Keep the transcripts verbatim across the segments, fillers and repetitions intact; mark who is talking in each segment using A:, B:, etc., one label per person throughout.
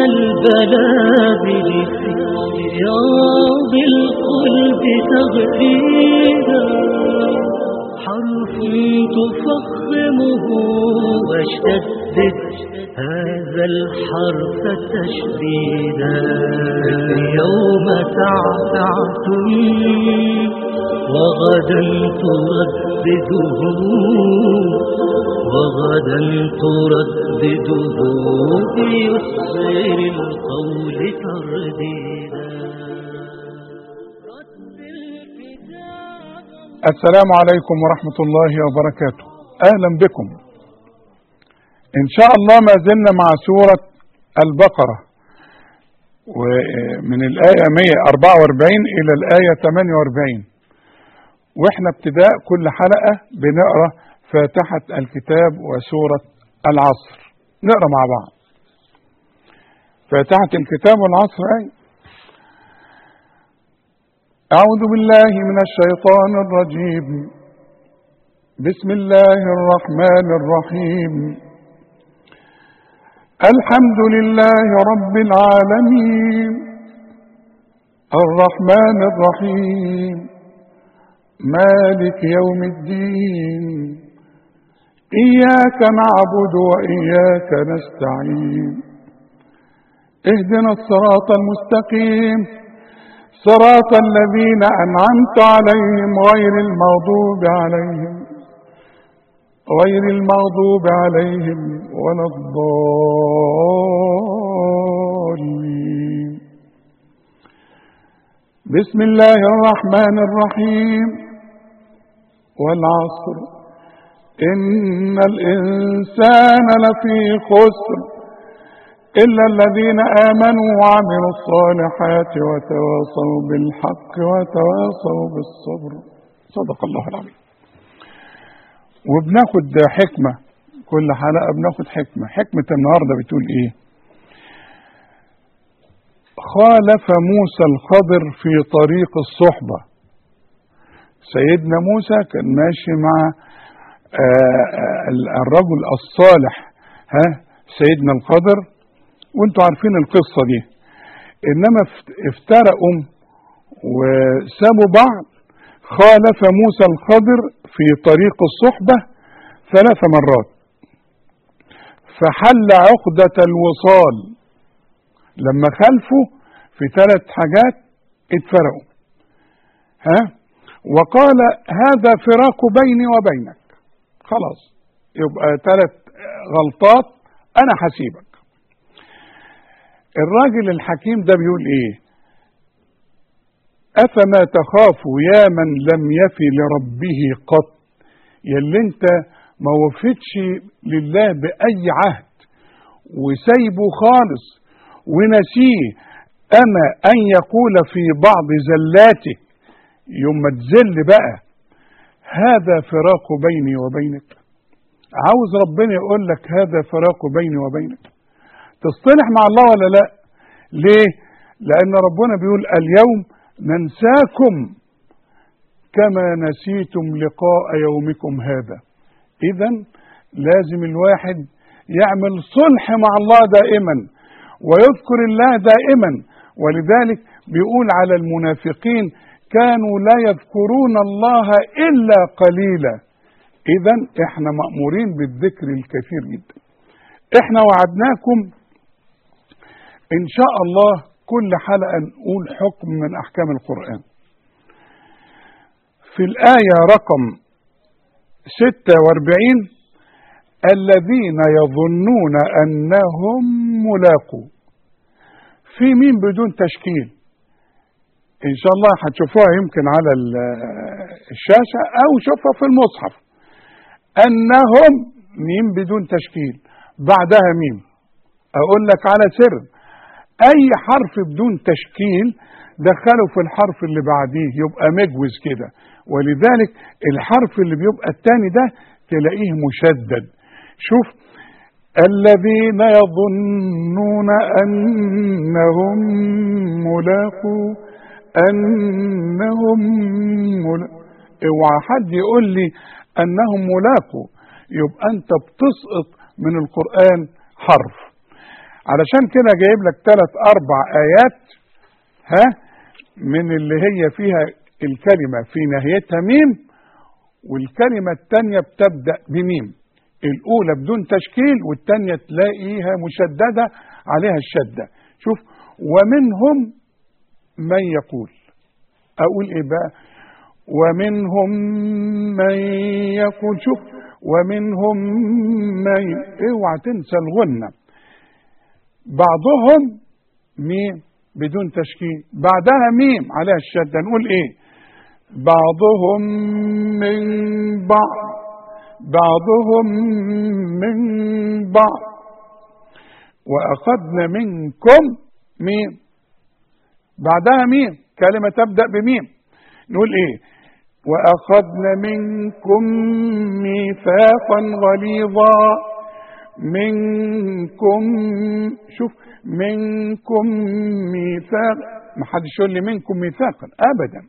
A: البلابل في رياض القلب تغريدا، حرف تفخمه واشتدد هذا الحرف تشديدا. اليوم تعتعتم وغدا تردده، وغدا تردده بيسر القول ترديدا.
B: السلام عليكم ورحمة الله وبركاته. أهلا بكم. إن شاء الله ما زلنا مع سورة البقرة، ومن الآية مئة وأربعة وأربعين إلى الآية ثمانية وأربعين، وإحنا ابتداء كل حلقة بنقرأ فاتحة الكتاب وسورة العصر. نقرأ مع بعض فاتحة الكتاب والعصر. أي أعوذ بالله من الشيطان الرجيم. بسم الله الرحمن الرحيم. الحمد لله رب العالمين الرحمن الرحيم مالك يوم الدين إياك نعبد وإياك نستعين اهدنا الصراط المستقيم صراط الذين أنعمت عليهم غير المغضوب عليهم غير المغضوب عليهم ولا الضالين. بسم الله الرحمن الرحيم. والعصر إن الإنسان لفي خسر إلا الذين آمنوا وعملوا الصالحات وتواصوا بالحق وتواصوا بالصبر. صدق الله العظيم. وبناخد حكمة كل حلقة، بناخد حكمة. حكمة النهاردة بتقول ايه؟ خالف موسى الخضر في طريق الصحبة. سيدنا موسى كان ماشي مع الرجل الصالح، ها سيدنا الخضر، وانتوا عارفين القصة دي. انما افترقوا وسابوا بعض. خالف موسى الخضر في طريق الصحبة ثلاث مرات، فحل عقدة الوصال. لما خلفوا في ثلاث حاجات اتفرقوا، ها وقال هذا فراق بيني وبينك. خلاص يبقى ثلاث غلطات انا حسيبك. الراجل الحكيم ده بيقول ايه؟ أفما تخاف يا من لم يفي لربه قط. يلي انت ما وفتش لله بأي عهد وسيبه خالص ونسيه، أما أن يقول في بعض زلاته يوم تزل بقى هذا فراق بيني وبينك. عاوز ربنا يقول لك هذا فراق بيني وبينك، تصطلح مع الله ولا لا؟ ليه؟ لأن ربنا بيقول اليوم ننساكم كما نسيتم لقاء يومكم هذا. إذن لازم الواحد يعمل صلح مع الله دائما ويذكر الله دائما. ولذلك بيقول على المنافقين كانوا لا يذكرون الله إلا قليلا. إذن احنا مأمورين بالذكر الكثير جدا. احنا وعدناكم إن شاء الله كل حلقة نقول حكم من أحكام القرآن. في الآية رقم ستة وأربعين الذين يظنون أنهم ملاقو. في مين بدون تشكيل، إن شاء الله هتشوفوها يمكن على الشاشة أو شوفها في المصحف. أنهم مين بدون تشكيل، بعدها مين. أقول لك على سر، أي حرف بدون تشكيل دخله في الحرف اللي بعديه يبقى مجوز كده. ولذلك الحرف اللي بيبقى الثاني ده تلاقيه مشدد. شوف الذين يظنون أنهم ملاقو أنهم ملاقو. اوعى حد يقول لي أنهم ملاقو، يبقى أنت بتسقط من القرآن حرف. علشان كده جايب لك ثلاث اربع ايات ها من اللي هي فيها الكلمة في نهايتها ميم، والكلمة الثانية بتبدأ بميم. الاولى بدون تشكيل والثانية تلاقيها مشددة عليها الشدة. شوف، ومنهم من يقول، اقول ايه بقى؟ ومنهم من يقول، شوف، ومنهم من، اوعى تنسى الغنة. بعضهم ميم بدون تشكيل، بعدها ميم عليها الشدة، نقول ايه؟ بعضهم من بعض، بعضهم من بعض، وأخذنا منكم ميم، بعدها ميم، كلمة تبدأ بميم، نقول ايه؟ وأخذنا منكم ميثاقا غليظا، منكم، شوف، منكم ميثاق، ما حدش يقول لي منكم ميثاقا ابدا.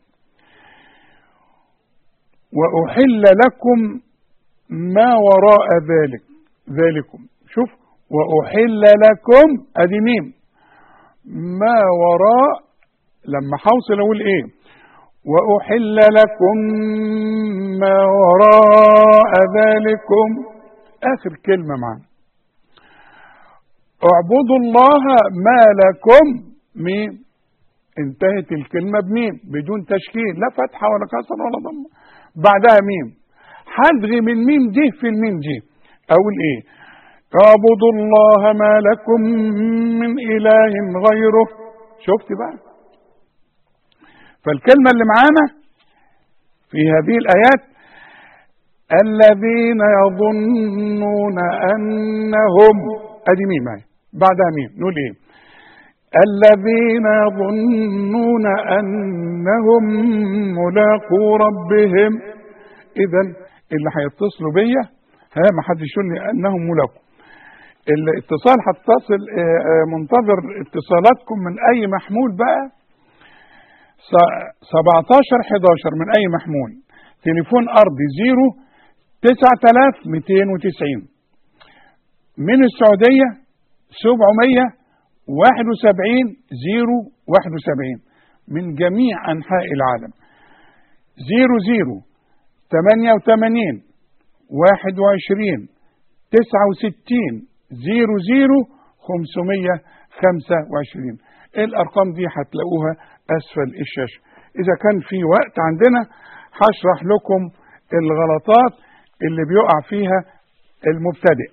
B: واحل لكم ما وراء ذلك، ذلكم، شوف، واحل لكم ادي ميم، ما وراء، لما حوصل اقول ايه؟ واحل لكم ما وراء ذلكم، اخر كلمة معنا. اعبدوا الله ما لكم ميم، انتهت الكلمة بميم بدون تشكيل، لا فتحة ولا كسر ولا ضمة، بعدها ميم، هلغي من ميم دي في الميم دي، اقول ايه؟ اعبدوا الله ما لكم من اله غيره. شفت بقى؟ فالكلمة اللي معانا في هذه الايات الذين يظنون انهم، ادي ميم اهي بعدها ميم، نقول ايه؟ الذين يظنون انهم ملاقو ربهم. اذا اللي هيتصلوا بيا ها ما حدش يقول لي انهم ملاقو. الاتصال هتصل، منتظر اتصالاتكم من اي محمول بقى، سبعتاشر حداشر من اي محمول، تليفون ارضي زيرو تسعة آلاف مئتين وتسعين، من السعودية سبعمية واحد وسبعين زيرو واحد وسبعين، من جميع أنحاء العالم زيرو زيرو تمانية وتمانين واحد وعشرين تسعة وستين زيرو زيرو خمسمية خمسة وعشرين. الأرقام دي هتلاقوها أسفل الشاشة. إذا كان في وقت عندنا هشرح لكم الغلطات اللي بيقع فيها المبتدئ.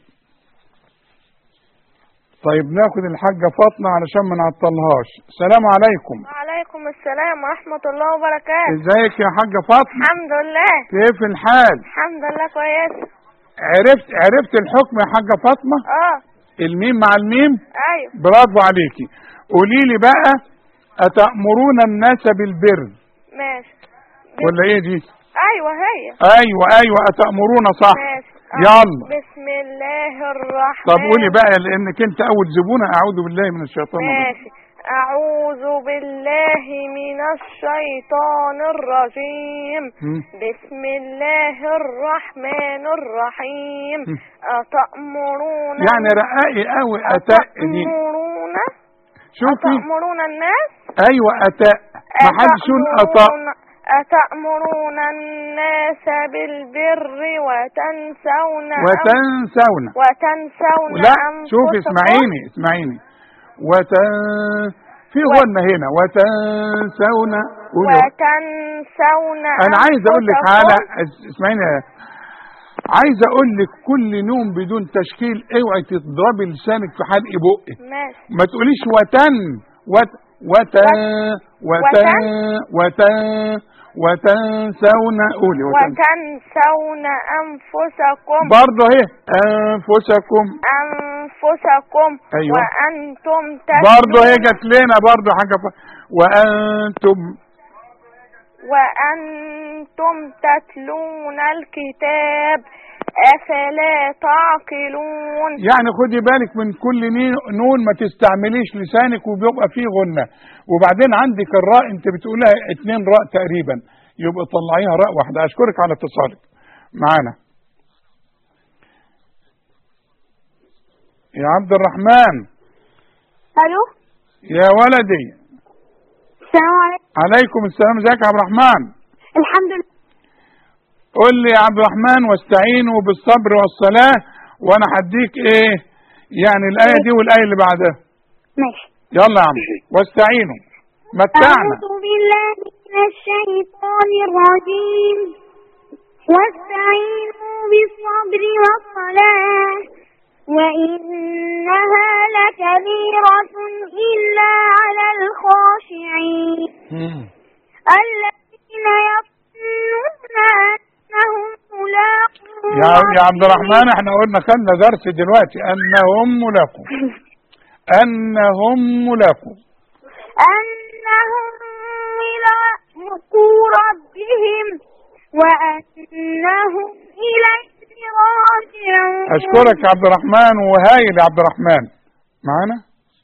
B: طيب ناخد الحاجة فاطمة علشان ما نعطلهاش. السلام عليكم.
C: وعليكم السلام ورحمة الله وبركاته.
B: ازيك يا حاجة فاطمة؟
C: الحمد لله.
B: كيف الحال؟
C: الحمد لله كويس.
B: عرفت عرفت الحكم يا حاجة فاطمة؟
C: اه
B: الميم مع الميم؟
C: ايوه.
B: برافو عليكي. قولي لي بقى، أتأمرون الناس بالبر؟
C: ماشي.
B: ولا ايه دي؟
C: ايوه هي.
B: ايوه ايوه أتأمرون صح.
C: ماشي.
B: يلا.
C: بسم الله الرحمن.
B: طب قولي بقى لانك انت اول زبونة. اعوذ بالله من الشيطان الرجيم.
C: ماشي. أعوذ بالله من الشيطان الرجيم.
B: م.
C: بسم الله الرحمن الرحيم.
B: م.
C: أتأمرون
B: يعني رقائي قوي أتاء دي.
C: أتأمرون
B: شوفي.
C: أتأمرون الناس.
B: ايوه أتاء، ما حدش يقول أطاء.
C: أتأمرون الناس بالبر وتنسون
B: وتنسون
C: وتنسون
B: لا
C: أنفسكم.
B: شوفي اسمعيني اسمعيني وتن في غنة هنا وتنسون.
C: وتنسون
B: انا عايز اقول لك
C: أنفسكم.
B: على اسمعيني، عايز اقول لك كل نوم بدون تشكيل اوعي تضربي لسانك في حلق بقك.
C: ماشي.
B: ما تقوليش وتن وت وتن وتن وتن وتنسون. قولي
C: وتنسون أنفسكم.
B: برضه اهي انفسكم
C: أنفسكم.
B: أيوة.
C: وأنتم تتلون.
B: برضه هي جت لنا برضه حاجة ف... وأنتم
C: وأنتم تتلون الكتاب أفلا تعقلون.
B: يعني خدي بالك من كل نون، ما تستعمليش لسانك وبيبقى فيه غنة. وبعدين عندك الراء انت بتقولها اتنين راء تقريبا، يبقى طلعيها راء واحدة. اشكرك على اتصالك معانا يا عبد الرحمن.
C: الو.
B: يا ولدي.
C: السلام عليكم.
B: عليكم السلام. ازيك يا عبد الرحمن؟
C: الحمد لله.
B: قول لي يا عبد الرحمن: واستعينوا بالصبر والصلاة، وانا هديك ايه يعني الآية دي والآية اللي بعدها.
C: ماشي.
B: يلا يا عم. واستعينوا. متعنا.
C: أعوذ بالله من الشيطان الرجيم. واستعينوا بالصبر والصلاة وإنها لكبيرة إلا على الخاشعين الذين يظنون أنهم ملاقو.
B: يا يا عبد الرحمن، احنا قلنا خدنا درس دلوقتي انهم ملاقو. انهم ملاقو.
C: أنهم ملاقو ربهم وأنهم إليه راجعون.
B: أشكرك يا عبد الرحمن، وهايل يا عبد الرحمن. معانا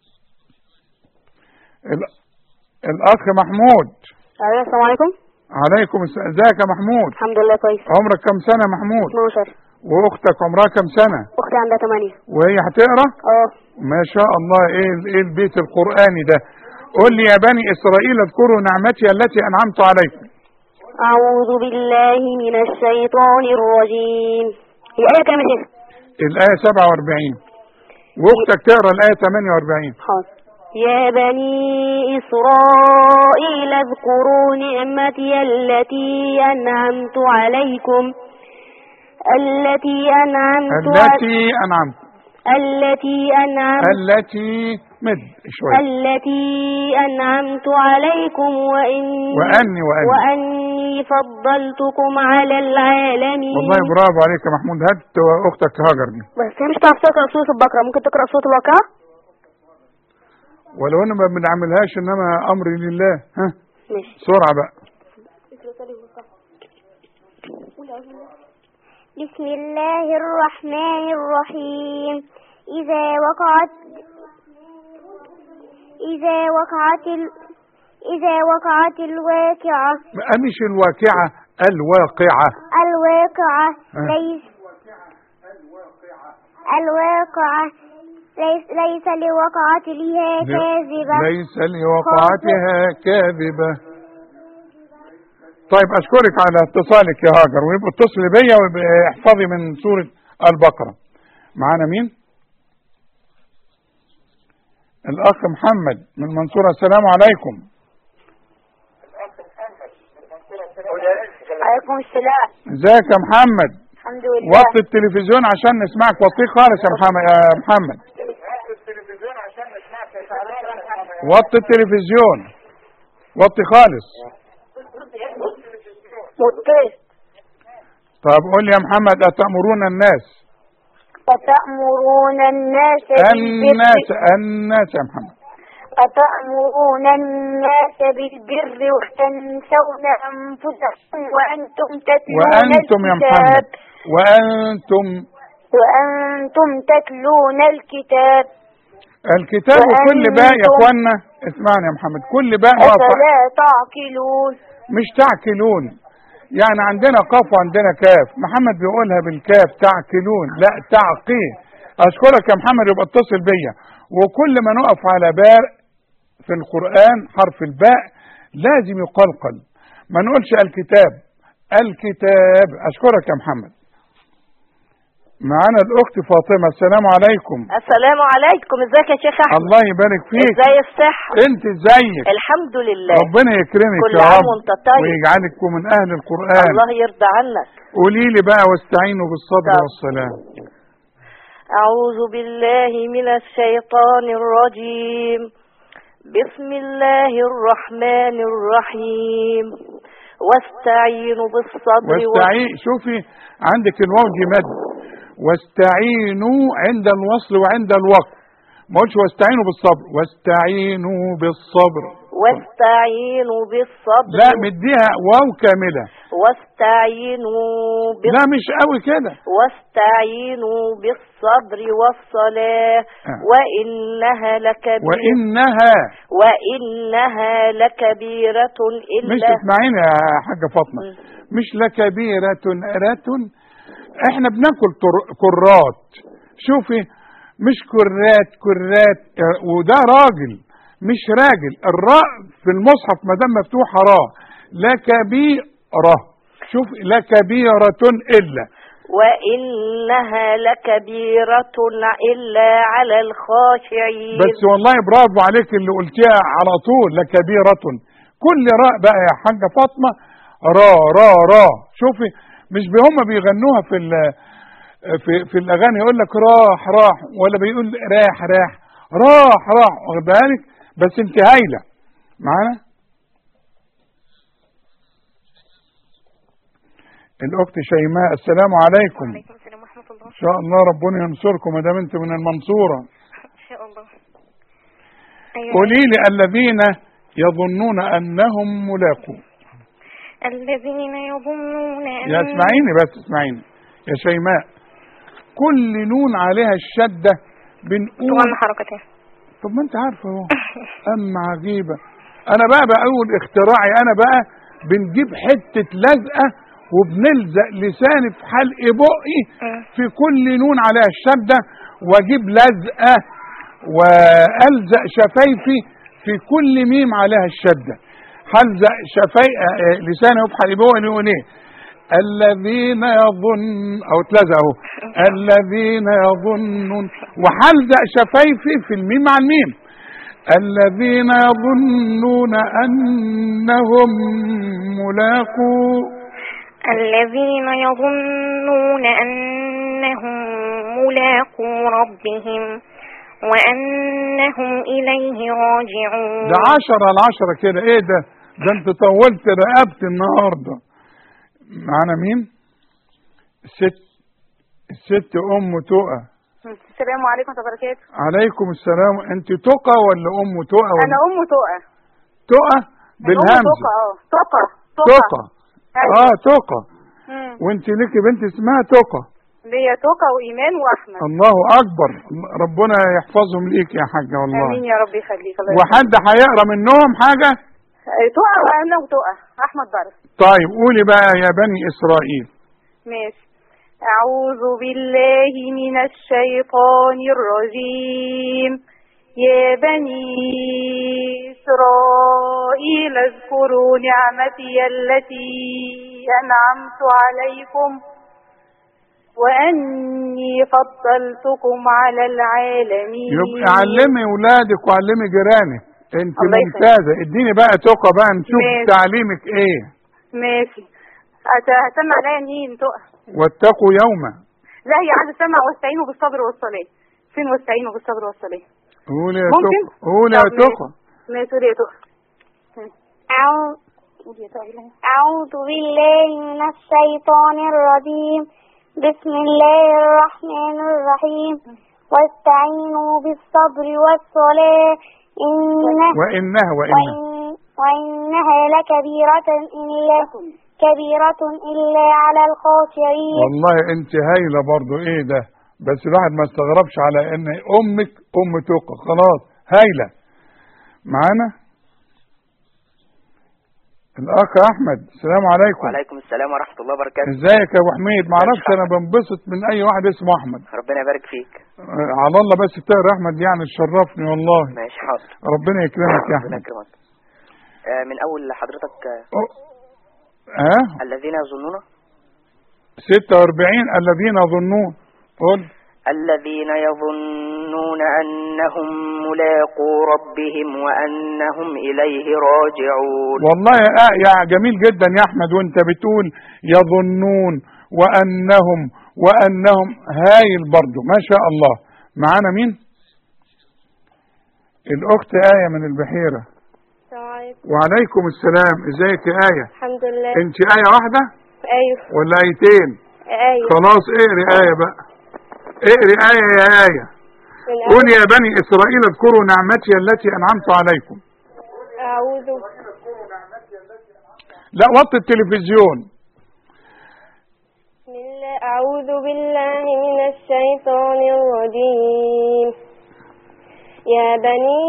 B: الأخ محمود.
D: أيوة السلام عليكم.
B: عليكم السلام. ازيك يا محمود؟
D: الحمد لله كويس.
B: عمرك كم سنة يا محمود؟
D: اتناشر.
B: وأختك عمرها كم سنة؟
D: أختي عندها تمانية.
B: وهي هتقرا؟
D: اه.
B: ما شاء الله. ايه ايه البيت القرآني ده؟ قول لي: يا بني إسرائيل اذكروا نعمتي التي أنعمت عليكم.
D: أعوذ بالله من الشيطان الرجيم. الآية كام يا شيخ؟
B: الآية سبعة وأربعين، وأختك تقرا الآية ثمانية وأربعين.
D: حاضر. يا بني إسرائيل اذكروا نعمتي التي أنعمت عليكم التي أنعمت
B: التي أنعمت
D: التي أنعمت
B: التي مد شوية
D: التي أنعمت عليكم وإن
B: وأني وأني
D: وأني فضلتكم على العالمين.
B: والله برافو عليك يا محمود. هات أختك هاجر دي.
D: بس هي مش تعرف تقرأ سورة البقرة، ممكن تقرأ سورة الواقعة؟
B: ولو إن ما بنعملهاش، إنما أمري لله. ها
D: ماشي.
B: بسرعة بقى.
C: بسم الله الرحمن الرحيم. إذا وقعت إذا وقعت ال... إذا وقعت الواقعة.
B: مش الواقعة، الواقعة.
C: الواقعة
B: أه.
C: ليس الواقعة ليس ليس لوقعتها كاذبة.
B: ليس لوقعتها كاذبة. طيب أشكرك على اتصالك يا هاجر، ويبقى اتصلي بيا واحفظي من سورة البقرة. معانا مين؟ الأخ محمد من المنصورة. السلام عليكم.
C: عليكم السلام.
B: ازيك يا محمد؟
C: الحمد لله.
B: وطي التلفزيون عشان نسمعك. وطيه خالص يا محمد. يا محمد وطي التلفزيون، وطي خالص.
C: وطيت.
B: طب قول لي يا محمد: أتأمرون الناس
C: أتأمرون الناس
B: الناس الناس يا محمد
C: أتأمرون الناس بالبر وتنسون أنفسكم وأنتم تتلون
B: وأنتم يا محمد وأنتم
C: وأنتم تتلون الكتاب
B: الكتاب وكل باء يا اخوانا. اسمعني يا محمد، كل باء
C: أفلا تعقلون.
B: مش تعقلون، يعني عندنا قاف وعندنا كاف. محمد بيقولها بالكاف تعقلون، لا تعقيل. اشكرك يا محمد، يبقى اتصل بيا. وكل ما نقف على باء في القرآن حرف الباء لازم يقلقل، ما نقولش الكتاب الكتاب. اشكرك يا محمد. معانا الاخت فاطمه. السلام عليكم.
D: السلام عليكم. ازيك يا شيخ احمد؟
B: الله يبارك فيك.
D: ازاي الصحه؟
B: انت ازيك؟
D: الحمد لله.
B: ربنا يكرمك
D: كل
B: يا
D: عام
B: رب
D: وانت طيب
B: ويجعلك من اهل القرآن.
D: الله يرضى عنك.
B: قولي لي بقى: واستعينوا بالصبر
D: طب.
B: والصلاة.
D: اعوذ بالله من الشيطان الرجيم. بسم الله الرحمن الرحيم. واستعينوا بالصبر
B: واستعين شوفي عندك الواو دي مد. واستعينوا عند الوصل وعند الوقف، ما قلتش واستعينوا بالصبر. واستعينوا بالصبر.
D: واستعينوا بالصبر.
B: لا مديها واو كاملة.
D: واستعينوا بالصبر.
B: لا مش قوي كده.
D: واستعينوا بالصبر والصلاة
B: آه.
D: وإنها لكبيرة
B: وإنها
D: وإنها لكبيرة إلا
B: مش تسمعين يا حاجة فاطمة، مش لكبيرة رات. احنا بناكل كرات. شوفي مش كرات كرات، وده راجل مش راجل. الراء في المصحف ما دام مفتوحه راء. لا كبيره، شوف لا كبيره الا،
D: وإنها لكبيرة إلا على الخاشعين.
B: بس والله برافو عليك اللي قلتيها على طول، لكبيرة. كل راء بقى يا حاجة فاطمة را را را. شوفي مش هم بيغنوها في في في الاغاني يقول لك راح راح، ولا بيقول راح راح راح راح، واخد بالك؟ بس انت هايله معانا. الاخت شيماء السلام عليكم.
E: وعليكم السلام ورحمة الله.
B: ان شاء الله ربنا ينصركم ما دام انت من المنصوره.
E: ان شاء الله. أيوة.
B: قولي لي الذين يظنون انهم ملاقو.
E: الذين يظنون أن
B: يا اسمعيني بس اسمعيني يا شيماء، كل نون عليها الشده بنقول
E: طبعا حركتين.
B: طب ما انت عارفه اهو. اما عجيبه. انا بقى بقول اختراعي انا بقى، بنجيب حته لزقه وبنلزق لساني في حلق بقي في كل نون عليها الشده، واجيب لزقه والزق شفايفي في كل ميم عليها الشده. هلزق شفاي لساني في حلق بقي نقول ايه؟ الذين يظن او تلزق اهو الذين يظنون، وهلزق شفايفي في الميم مع الميم. الذين يظنون انهم ملاقو.
E: الذين يظنون أنهم ملاقو ربهم وأنهم إليه راجعون.
B: ده عشرة على عشرة كده. ايه ده؟ ده انت طولت رقبتي النهارده. معانا مين؟ الست الست ام تقى.
C: السلام عليكم ورحمة الله وبركاته.
B: عليكم السلام. انت تقى ولا ام تقى ولا؟
C: انا ام تقى.
B: تقى بالهمزه.
C: تقى اه تقى
B: تقى اه تقى. وانت ليكي بنت اسمها تقى؟
C: ليا تقى وايمان واحمد.
B: الله اكبر، ربنا يحفظهم ليك يا حاجه والله.
C: امين يا رب يخليك. الله
B: وحد هيقرا منهم حاجه؟
C: تقى وانا وتقى احمد درس.
B: طيب قولي بقى يا بني اسرائيل.
C: ماشي. اعوذ بالله من الشيطان الرجيم. يا بني إسرائيل اذكروا نعمتي التي أنعمت عليكم وأني فضلتكم على العالمين.
B: يبقى علمي ولادك وعلمي جيرانك. انت ممتازة. اديني بقى تقى بقى نشوف ماشي. تعليمك ايه؟
C: ماشي. هتسمع عليا مين تقى؟
B: واتقوا يوما.
C: لا هي عايزة تسمع واستعينوا بالصبر والصلاة. فين واستعينوا بالصبر والصلاة؟
B: قولي يا تقى. قولي يا تقى.
C: ماشي قولي يا تقى.
D: أعوذ بالله من الشيطان الرجيم. بسم الله الرحمن الرحيم. واستعينوا بالصبر والصلاة إنها
B: وإنها وإنها
D: وإنها لكبيرة إلا كبيرة إلا على الخاشعين.
B: والله أنت هايلة برضو. إيه ده؟ بس الواحد ما استغربش على إن أمك أم تقى. خلاص هايلة. معانا الأخ أحمد. السلام عليكم.
F: وعليكم السلام ورحمة الله وبركاته.
B: ازيك يا أبو حميد؟ معرفش أنا بنبسط من أي واحد اسمه أحمد.
F: ربنا يبارك فيك.
B: آه على الله بس تقرا أحمد يعني تشرفني والله.
F: ماشي حاضر.
B: ربنا يكرمك يا أحمد.
F: ربنا يكرمك. آه من أول حضرتك.
B: ها آه؟
F: الذين يظنون
B: ستة وأربعين. الذين يظنون. قل.
F: الذين يظنون أنهم ملاقو ربهم وأنهم إليه راجعون.
B: والله يا, يا جميل جدا يا أحمد. وانت بتقول يظنون وأنهم وأنهم هايل برضو ما شاء الله. معانا مين؟ الأخت آية من البحيرة. وعليكم السلام. ازيك يا آية؟
E: الحمد لله.
B: انت آية واحدة؟
E: ايوه.
B: ولا آيتين؟
E: ايوه.
B: خلاص اقري آية بقى. اقري آية يا آية. قول يا بني إسرائيل اذكروا نعمتي التي أنعمت عليكم.
E: أعوذ.
B: لا وطي التلفزيون.
E: بسم الله. أعوذ بالله من الشيطان الرجيم. يا بني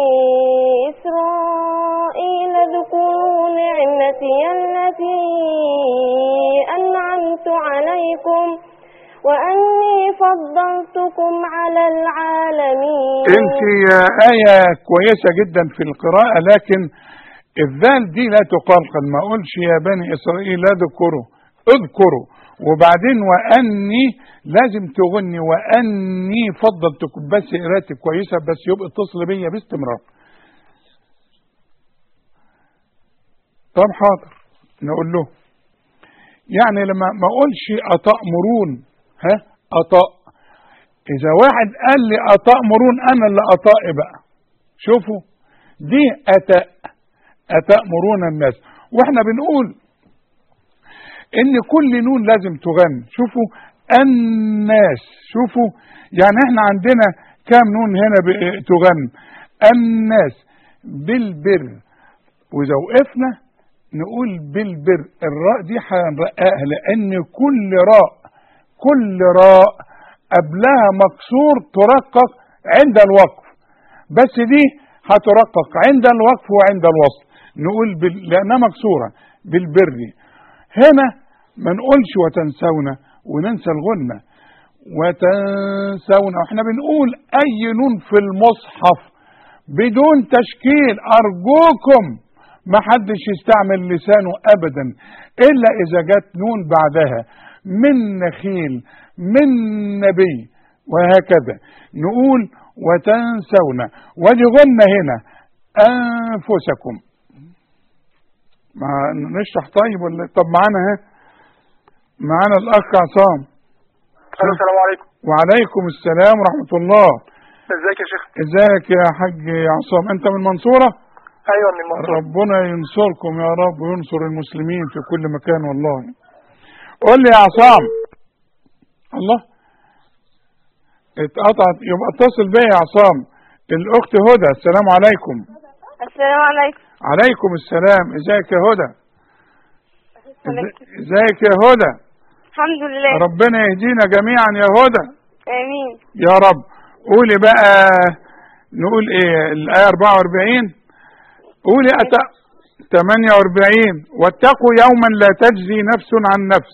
E: إسرائيل اذكروا نعمتي التي أنعمت عليكم وأني فضلتكم على العالمين.
B: انت يا آية كويسة جدا في القراءة، لكن الذال دي لا تقلقل. ما اقولش يا بني اسرائيل لا اذكروا، اذكروا وبعدين واني لازم تغني واني فضلتكم. بس قراءتك كويسة، بس يبقى اتصل بيا باستمرار. طب حاضر، نقول له يعني لما ما اقولش أتأمرون، ها أطاء. إذا واحد قال لي أتأمرون أنا اللي أطاء بقى. شوفوا دي أتاء، أتأمرون الناس. وإحنا بنقول إن كل نون لازم تغني. شوفوا الناس، شوفوا يعني إحنا عندنا كام نون هنا تغني. الناس بالبر، وإذا وقفنا نقول بالبر. الراء دي هنرققها لأن كل راء كل راء قبلها مكسور ترقق عند الوقف، بس دي هترقق عند الوقف وعند الوصل. نقول بال... لأنها مكسورة بالبر. هنا ما نقولش وتنسونا وننسى الغنة وتنسونا. واحنا بنقول أي نون في المصحف بدون تشكيل أرجوكم ما حدش يستعمل لسانه أبدا إلا إذا جت نون بعدها من نخيل من نبي وهكذا. نقول وتنسونا. ودي غنة هنا أنفسكم. ما نشرح طيب ولا؟ طب معانا ها معانا الأخ عصام.
G: السلام عليكم.
B: وعليكم السلام ورحمة الله.
G: ازيك يا شيخ؟
B: ازيك يا حاج عصام؟ انت من المنصورة؟
G: ايوه من المنصورة.
B: ربنا ينصركم يا رب وينصر المسلمين في كل مكان والله. قول لي يا عصام. الله اتقطعت، يبقى اتصل بيا يا عصام. الاخت هدى. السلام عليكم.
E: السلام عليكم.
B: عليكم السلام. ازيك يا هدى؟ ازيك يا هدى؟
E: الحمد لله.
B: ربنا يهدينا جميعا يا هدى.
E: امين
B: يا رب. قولي بقى، نقول ايه الآية أربعة وأربعين؟ قولي أتا ثمانية وأربعين. واتقوا يوما لا تجزي نفس عن نفس.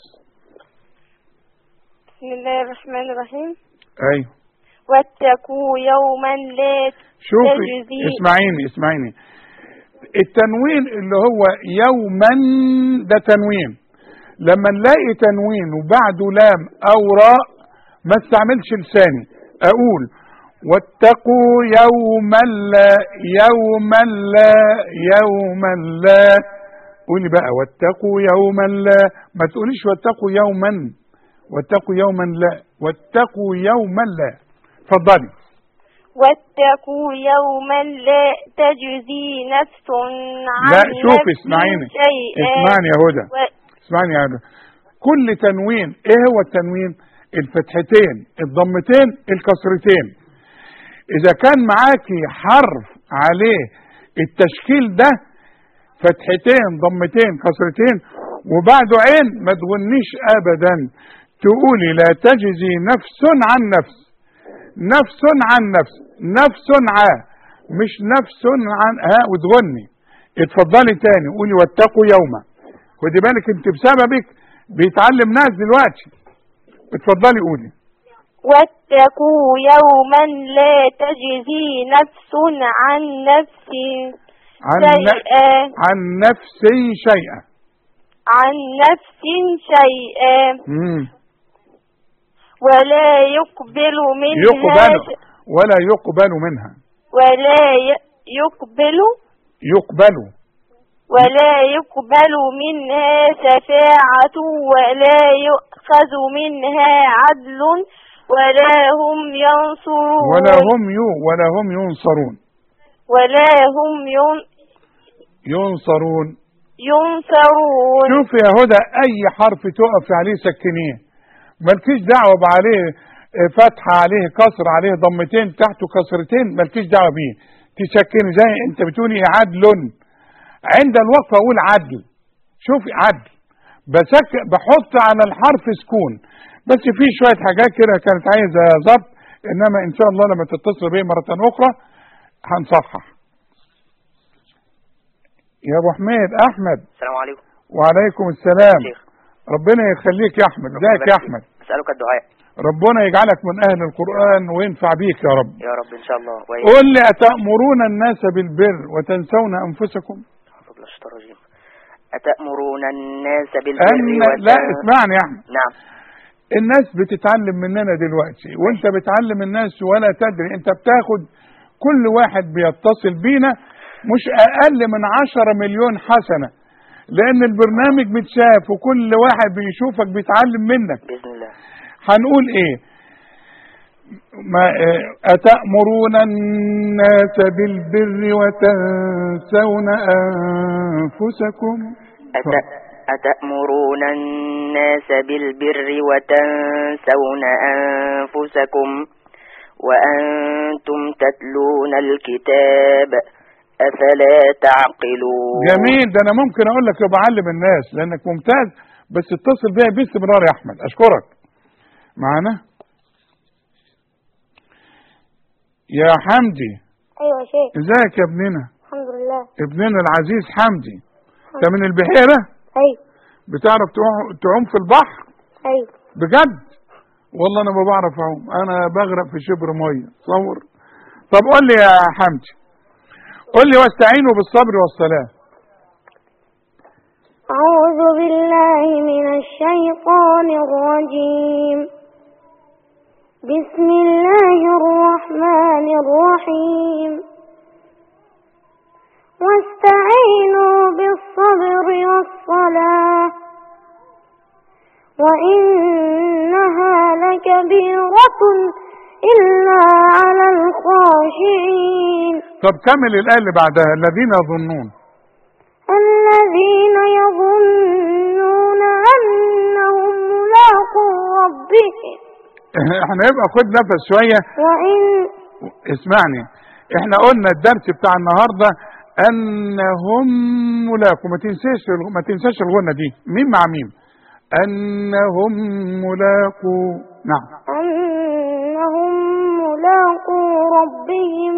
E: بسم الله الرحمن الرحيم.
B: ايوه.
E: واتقوا يوما لا
B: شوفي
E: تجزي.
B: اسمعيني اسمعيني التنوين اللي هو يوما ده تنوين. لما نلاقي تنوين وبعده لام او راء ما استعملش لساني، اقول واتقوا يوما لا يوما لا يوما لا. قولي بقى واتقوا يوما لا، ما تقوليش واتقوا يوما، واتقوا يوما لا، واتقوا يوما لا. اتفضلي.
E: واتقوا يوما لا تجزي نفس عن
B: لا شوفي
E: نفس
B: اسمعيني
E: شيئا.
B: اسمعني يا هدى
E: و...
B: اسمعني يا هدى. كل تنوين ايه هو التنوين؟ الفتحتين الضمتين الكسرتين. اذا كان معاكي حرف عليه التشكيل ده فتحتين ضمتين كسرتين وبعده عين ما تغنيش ابدا. تقولي لا تجزي نفس عن نفس، نفس عن نفس، نفس ع، مش نفس عن ها وتغني. اتفضلي تاني قولي واتقوا يوما. خدي بالك انت بسببك بيتعلم ناس دلوقتي. اتفضلي قولي.
E: واتقوا يوما لا تجزي نفس عن نفس
B: عن
E: شيئا
B: عن نفس شيئا
E: عن نفس شيئا
B: مم.
E: ولا يقبل منها
B: يقبل ولا يقبل منها
E: ولا ي- يقبل
B: يقبل
E: ولا يقبل منها شفاعة ولا يؤخذ منها عدل ولا هم ينصرون
B: ولا هم يو ولا هم ينصرون
E: ولا هم ين
B: ينصرون
E: ينصرون.
B: شوف يا هدى اي حرف تقف عليه سكنيه، مالكيش دعوه بعليه فتحه عليه كسر عليه ضمتين تحته كسرتين، مالكيش دعوه بيه. تسكني زي انت بتقولي عدل، عند الوقفه اقول عدل. شوفي عدل بسك بحط على الحرف سكون، بس في شويه حاجات كده كانت عايزه ضبط، انما ان شاء الله لما تتصل بيه مره اخرى هنصحح. يا ابو حميد احمد.
F: السلام عليكم.
B: وعليكم السلام.
F: شيخ
B: ربنا يخليك يا احمد. ازيك يا احمد؟
F: اسالك الدعاء.
B: ربنا يجعلك من أهل القرآن وينفع بيك يا رب.
F: يا رب إن شاء الله.
B: قل لي أتأمرون الناس بالبر وتنسون أنفسكم؟
F: أتأمرون الناس بالبر
B: أن...
F: وتن...
B: لا اسمعني يا أحمد.
F: نعم.
B: الناس بتتعلم مننا دلوقتي وانت بتعلم الناس ولا تدري. انت بتاخد كل واحد بيتصل بينا مش أقل من عشرة مليون حسنة، لأن البرنامج بتشاف وكل واحد بيشوفك بيتعلم منك.
F: بإذن الله.
B: هنقول ايه؟ ما أتأمرون الناس بالبر وتنسون أنفسكم؟
F: أت... أتأمرون الناس بالبر وتنسون أنفسكم وأنتم تتلون الكتاب أفلا تعقلون؟
B: جميل. ده أنا ممكن أقول لك يبقى علم الناس لأنك ممتاز، بس اتصل بيا باستمرار يا أحمد. أشكرك. معنا يا حمدي.
D: ايوه يا شيخ.
B: ازيك يا ابننا؟
D: الحمد لله.
B: ابننا العزيز حمدي. انت من البحيرة؟
D: ايوه.
B: بتعرف تعوم في البحر؟
D: ايوه.
B: بجد؟ والله انا ما بعرف اعوم، انا بغرق في شبر ميه. تصور. طب قول لي يا حمدي، قول لي واستعينوا بالصبر والصلاة.
D: أعوذ بالله من الشيطان الرجيم. بسم الله الرحمن الرحيم. واستعينوا بالصبر والصلاة وإنها لكبيرة إلا على الخاشعين.
B: طب كمل الآية اللي بعدها. الذين يظنون
D: الذين يظنون أنهم ملاقو ربهم.
B: احنا يبقى خد نفس شوية.
D: وإن
B: اسمعني، احنا قلنا الدرس بتاع النهاردة انهم ملاقو. ما تنساش ما تنساش الغنة دي، ميم مع ميم. انهم ملاقو. نعم.
D: أنهم ملاقو ربهم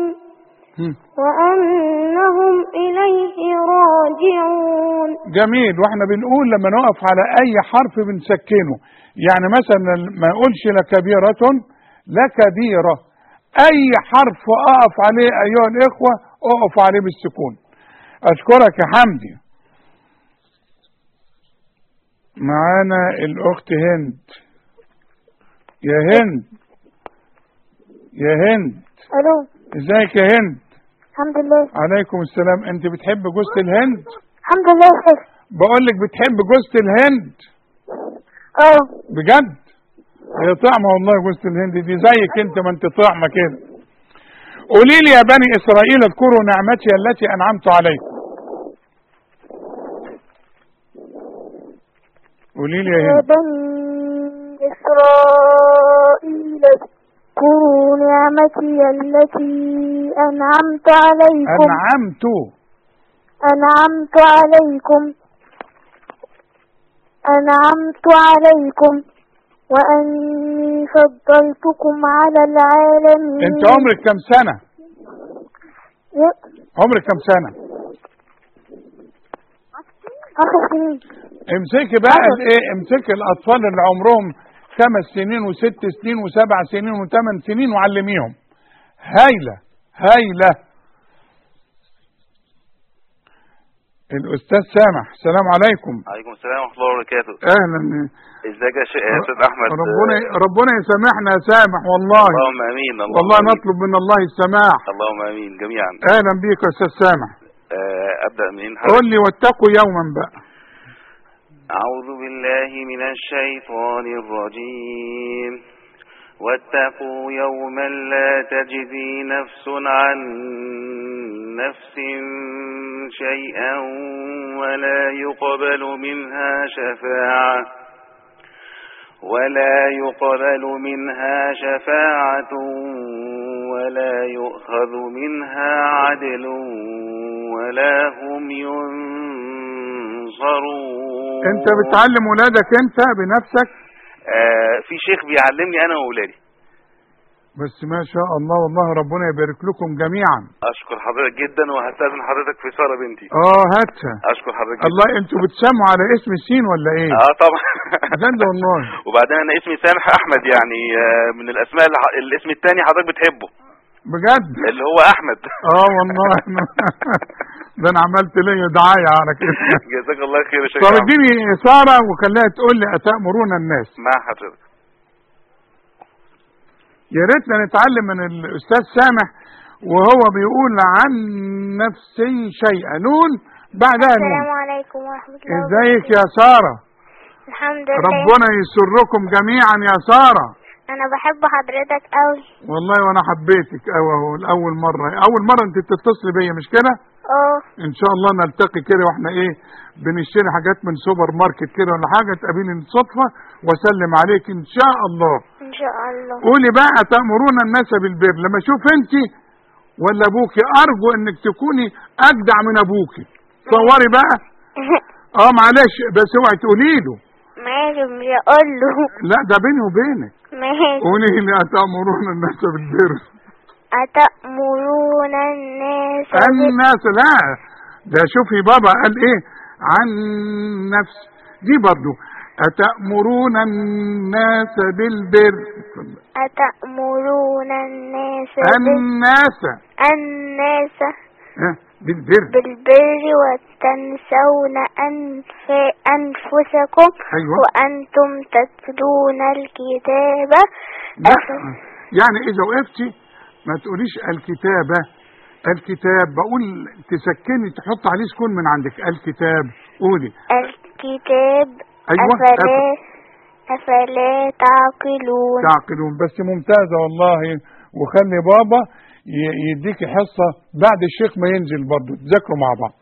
D: وأنهم إليه راجعون.
B: جميل. واحنا بنقول لما نقف على اي حرف بنسكنه، يعني مثلا ما نقولش لكبيرة، لكبيرة. اي حرف اقف عليه ايها الاخوة اقف عليه بالسكون. اشكرك يا حمدي. معانا الاخت هند. يا هند. يا هند.
D: الو.
B: ازيك يا هند؟
D: الحمد لله.
B: عليكم السلام. انت بتحب جوزة الهند؟
D: الحمد لله يا شيخ.
B: بقول لك بتحب جوزة الهند؟
D: اه.
B: بجد؟ هي طعمة والله جوزة الهند دي زيك انت، ما انت طعمة كده. قولي لي يا بني اسرائيل اذكروا نعمتي التي انعمت عليكم. قولي لي يا هند.
D: يا بني اسرائيل اذكروا نعمتي التي انعمت عليكم.
B: انعمت
D: انعمت عليكم انعمت عليكم واني فضلتكم على العالمين.
B: انت عمرك كم سنة؟ عمرك كم سنة؟
D: عشر سنين.
B: امسكي بقى الايه، امسكي الاطفال اللي عمرهم خمس سنين وست سنين وسبع سنين وثمان سنين وعلميهم. هايلة هايلة. الأستاذ سامح. السلام عليكم.
H: عليكم السلام ورحمة الله وبركاته.
B: أهلا.
H: ازيك يا شيخ يا أستاذ أحمد؟
B: ربنا ربنا يسامحنا يا سامح والله.
H: اللهم آمين. اللهم
B: والله
H: آمين.
B: نطلب من الله السماح.
H: اللهم آمين جميعا.
B: أهلا بيك يا أستاذ سامح.
H: أبدأ منين؟
B: قول لي واتقوا يوما بقى.
H: أعوذ بالله من الشيطان الرجيم. واتقوا يوما لا تجزي نفس عن نفس شيئا ولا يقبل منها شفاعة ولا يقبل منها شفاعة ولا يؤخذ منها عدل ولا هم ينصرون.
B: انت بتعلم ولادك انت بنفسك؟
H: آه في شيخ بيعلمني انا واولادي.
B: بس ما شاء الله، والله ربنا يبارك لكم جميعا.
H: اشكر حضرتك جدا، وهستاذن حضرتك في ساره بنتي.
B: اه هاتها.
H: اشكر حضرتك جدا.
B: الله، انتوا بتسموا على اسم السين ولا ايه؟
H: اه طبعا.
B: بجد والله.
H: وبعدين انا اسمي سامح احمد، يعني من الاسماء اللي الاسم الثاني حضرتك بتحبه
B: بجد
H: اللي هو احمد.
B: اه والله. ده انا عملت ليا دعايه على كده.
H: جزاك الله خير يا شيخ.
B: طب اديني ساره وخليها تقول لي اتامرون الناس.
H: مع حضرتك.
B: يا ريتنا نتعلم من الاستاذ سامح وهو بيقول عن نفسي شيئا. نون بعدها نون.
E: السلام عليكم ورحمة الله.
B: ازيك يا ساره؟
E: الحمد لله.
B: ربنا يسركم جميعا يا ساره.
E: انا بحب حضرتك قوي.
B: والله وانا حبيتك قوي اهو. اول مره اول مره انت بتتصلي بيا مش كده؟
E: اه
B: ان شاء الله نلتقي كده واحنا ايه بنشتري حاجات من سوبر ماركت كده ولا حاجه، تقابلني صدفه واسلم عليك ان شاء الله.
E: ان شاء الله.
B: قولي بقى تأمرون الناس بالبر. لما اشوف انت ولا ابوكي ارجو انك تكوني اجدع من ابوكي. صوري بقى. اه معلش بس اوعي تقولي له.
E: ماشي مش هقول له.
B: لا ده بيني وبينك.
E: ماشي.
B: قولي لي أتأمرون الناس بالبر.
E: أتأمرون الناس
B: الناس لا ده شوفي بابا قال ايه عن نفس دي برضو. أتأمرون الناس بالبر.
E: أتأمرون الناس
B: الناس
E: الناس
B: بالبر
E: بالبر وتنسون أنف أنفسكم.
B: أيوة.
E: وأنتم تتلون الكتاب.
B: لا يعني إذا وقفتي ما تقوليش الكتابة. الكتاب بقول تسكني تحط عليه سكون من عندك. الكتاب قولي
E: الكتاب.
B: أيوة.
E: أفلا أفلا تعقلون.
B: تعقلون. بس ممتازة والله. وخلي بابا يديكي حصة بعد الشيخ ما ينزل برضو تذاكروا مع بعض.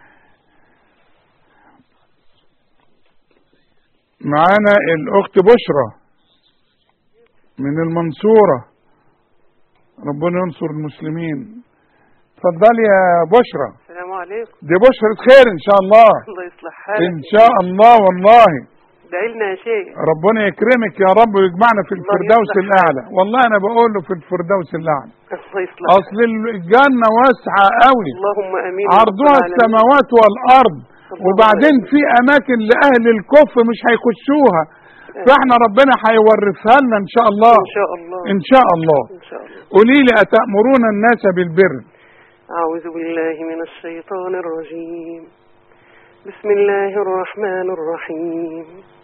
B: معانا الأخت بشرى من المنصورة. ربنا ينصر المسلمين. اتفضلي يا بشرى.
I: السلام عليكم.
B: دي بشرة خير ان شاء الله.
I: الله يصلح حالك
B: ان شاء الله والله.
I: ادعي لنا يا شيخ.
B: ربنا يكرمك يا رب ويجمعنا في الفردوس الاعلى. والله انا بقول له في الفردوس الاعلى.
I: الله يصلح.
B: اصل الجنة واسعة قوي.
I: اللهم امين.
B: عرضها السماوات والارض. وبعدين في اماكن لاهل الكفر مش هيخشوها، فاحنا ربنا هيورثها لنا ان شاء الله.
I: ان شاء الله.
B: ان شاء الله.
I: ان شاء الله.
B: قولي لي أتأمرون الناس بالبر.
I: أعوذ بالله من الشيطان الرجيم. بسم الله الرحمن الرحيم.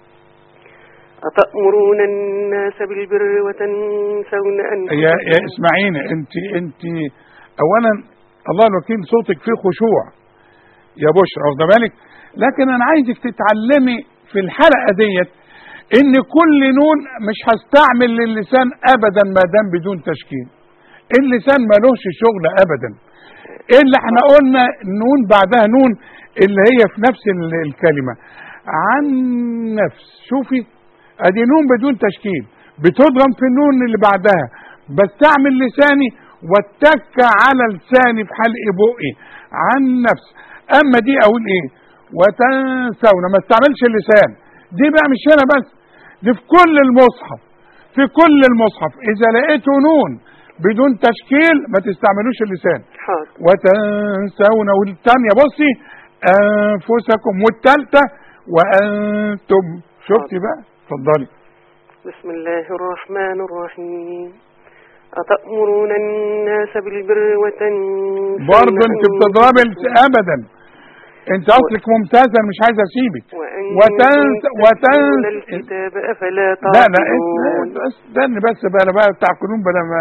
I: أتأمرون الناس بالبر وتنسون أنفسكم.
B: يا يا اسمعيني انت انت اولا الله الوكيل صوتك فيه خشوع يا بشرى واخده بالك، لكن انا عايزك تتعلمي في الحلقه ديت ان كل نون مش هستعمل للسان ابدا ما دام بدون تشكيل. اللسان ملوش شغل ابدا. اللي احنا قلنا نون بعدها نون اللي هي في نفس الكلمه عن نفس. شوفي ادي نون بدون تشكيل بتضغم في النون اللي بعدها، بستعمل لساني واتك على لساني في حلق بقي عن نفس. اما دي اقول ايه وتنسون ما استعملش اللسان. دي بقى مش هنا بس، دي في كل المصحف. في كل المصحف اذا لقيته نون بدون تشكيل ما تستعملوش اللسان.
I: حاضر.
B: وتنسون. والثانيه بصي انفسكم، والثالثه وانتم. شفتي بقى؟ اتفضلي.
I: بسم الله الرحمن الرحيم. أتأمرون الناس بالبر وتنسون.
B: برضه انت بتضربي ابدا. انت اصلك ممتازه مش عايز اسيبك. وتنس وتنس
I: الكتاب افلا
B: لا لا
I: تعقلون.
B: بس استني بس بقى بقى تعقلون بلا ما.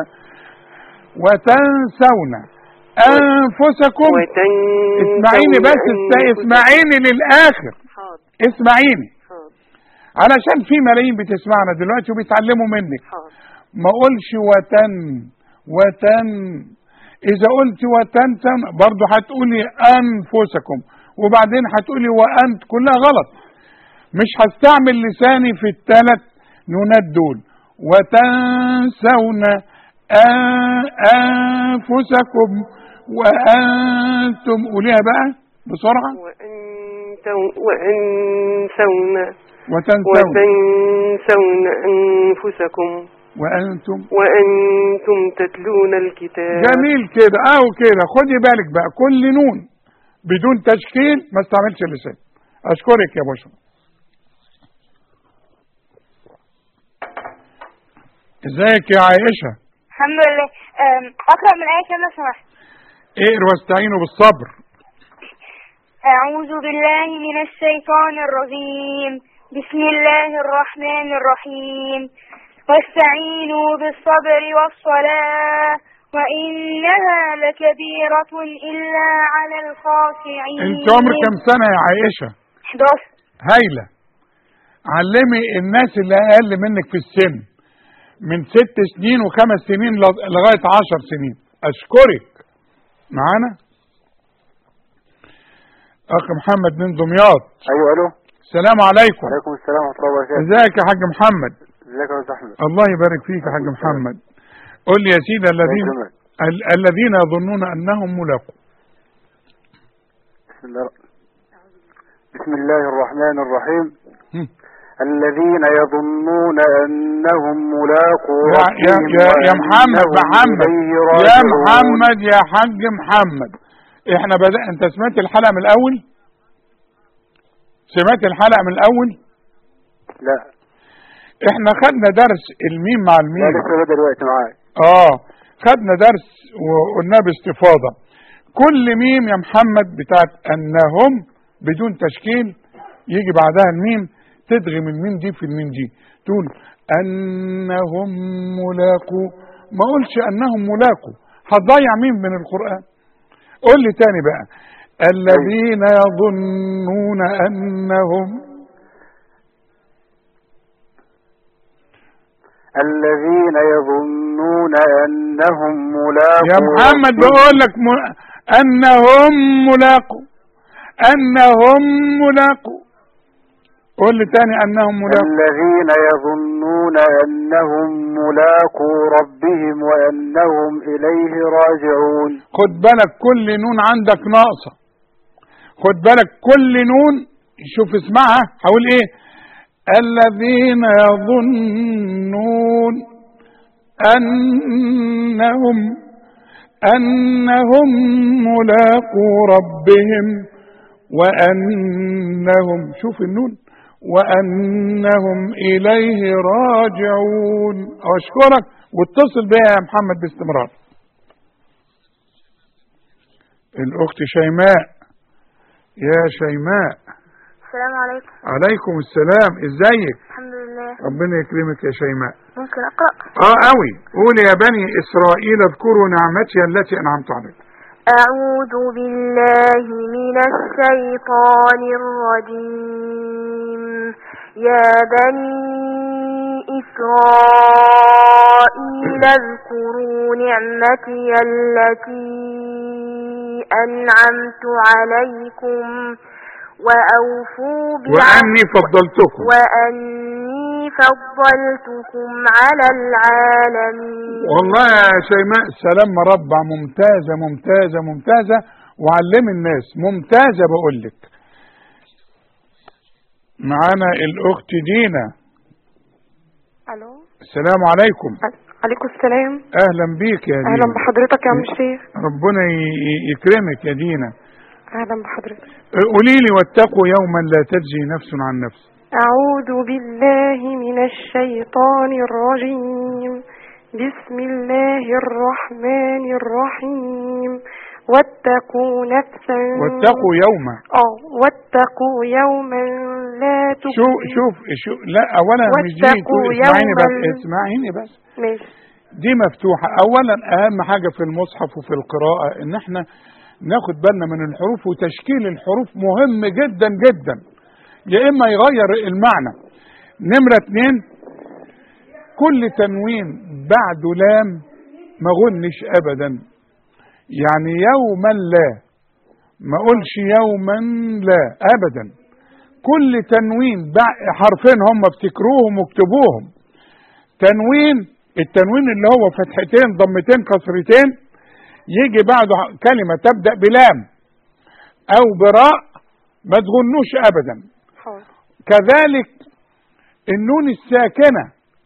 B: وتنسون انفسكم. اسمعيني بس اسمعيني للاخر.
I: حاضر.
B: اسمعيني
I: حاضر.
B: علشان في ملايين بتسمعنا دلوقتي وبيتعلموا منك.
I: حاضر.
B: ما اقولش وتن وتن. اذا قلت وتنسون برضه هتقولي انفسكم وبعدين هتقولي وانت، كلها غلط. مش هستعمل لساني في الثلاث نونات دول. وتنسون انفسكم وانتم. قوليها بقى بسرعه.
I: وانتم وانسون
B: وتنسون
I: وتنسون انفسكم
B: وأنتم
I: وأنتم تتلون الكتاب.
B: جميل كده أو كده. خدي بالك بقى كل نون بدون تشكيل ما استعملش اللسان. أشكرك يا بشرى. ازيك يا عائشة؟
C: الحمد لله. أقرأ من آية كام لو سمحت؟
B: اقرأ واستعينوا بالصبر.
C: أعوذ بالله من الشيطان الرجيم. بسم الله الرحمن الرحيم. واستعينوا بالصبر والصلاة وإنها لكبيرة إلا على الخاشعين.
B: انت عمر كم سنة يا عائشة؟
C: احد عشر.
B: هايلة. علمي الناس اللي أقل منك في السن من ست سنين وخمس سنين لغاية عشر سنين. أشكرك. معانا أخ محمد من دمياط.
J: أيوة ألو.
B: السلام عليكم.
J: وعليكم السلام ورحمة الله وبركاته.
B: ازيك يا حاج محمد؟
J: ازيك يا أستاذ أحمد؟
B: الله يبارك فيك يا حاج محمد. قل لي يا سيدي الذين ال الذين يظنون أنهم ملاقوا.
J: بسم الله بسم الله الرحمن الرحيم. الذين يظنون أنهم ملاقوا
B: يا يا يا, يا محمد محمد يا محمد يا حاج محمد، احنا بدأ انت سمعت الحلقة من الأول؟ سمعت الحلقة من الأول؟
J: لا.
B: احنا خدنا درس الميم مع الميم.
J: لا لسه بدأ الوقت معاك.
B: اه خدنا درس وقلناه باستفاضة. كل ميم يا محمد بتاعت أنهم بدون تشكيل يجي بعدها الميم، تدغم الميم دي في الميم دي، تقول أنهم ملاقوا، ما قولش أنهم ملاقوا، هتضيع ميم من القرآن. قول لي تاني بقى الذين يظنون أنهم
J: الذين يظنون أنهم ملاقوا.
B: يا محمد بقول لك م... أنهم ملاقوا أنهم ملاقوا. قول لي تاني أنهم ملاقوا.
J: الذين يظنون أنهم ملاقوا ربهم وأنهم إليه راجعون.
B: خد بالك كل نون عندك ناقصة. خد بالك كل نون شوف اسمعها هقول ايه. الذين يظنون أنهم أنهم ملاقوا ربهم وأنهم، شوف النون، وأنهم إليه راجعون. أشكرك واتصل بيا يا محمد باستمرار. الأخت شيماء. يا شيماء.
E: السلام عليكم.
B: عليكم السلام. ازيك؟
E: الحمد لله.
B: ربنا يكرمك يا شيماء.
E: ممكن أقرأ؟
B: اه قوي. قول يا بني إسرائيل اذكروا نعمتي التي أنعمت عليكم.
E: أعوذ بالله من الشيطان الرجيم. يا بني إسرائيل اذكروا نعمتي التي أنعمت عليكم وأوفوا
B: وأني فضلتكم
E: وأني فضلتكم على العالمين.
B: والله يا شيماء سلام مربع. ممتازة ممتازة ممتازة. وعلم الناس ممتازة بقول لك. معانا الأخت دينا.
I: ألو.
B: السلام عليكم.
I: عليكم السلام.
B: أهلا بيك يا دينا.
I: أهلا بحضرتك يا عم الشيخ.
B: ربنا يكرمك يا دينا.
I: أهلا بحضرتك.
B: قولي لي واتقوا يوما لا تجزي نفس عن نفس.
I: أعوذ بالله من الشيطان الرجيم. بسم الله الرحمن الرحيم. واتقوا نفسا
B: واتقوا يوما.
I: اه واتقوا يوما لا تجزي.
B: شوف شوف شوف لا اولا مش دي اسمعيني بس اسمعيني بس
I: ماشي.
B: دي مفتوحة. اولا اهم حاجة في المصحف وفي القراءة ان احنا ناخد بالنا من الحروف، وتشكيل الحروف مهم جدا جدا يا اما يغير المعنى. نمرة اتنين كل تنوين بعده لام ما غنش ابدا. يعني يوما لا ما قولش يوما لا ابدا. كل تنوين حرفين هم افتكروهم واكتبوهم. تنوين التنوين اللي هو فتحتين ضمتين كسرتين يجي بعده كلمة تبدأ بلام او براء ما تغنوش ابدا. كذلك النون الساكنة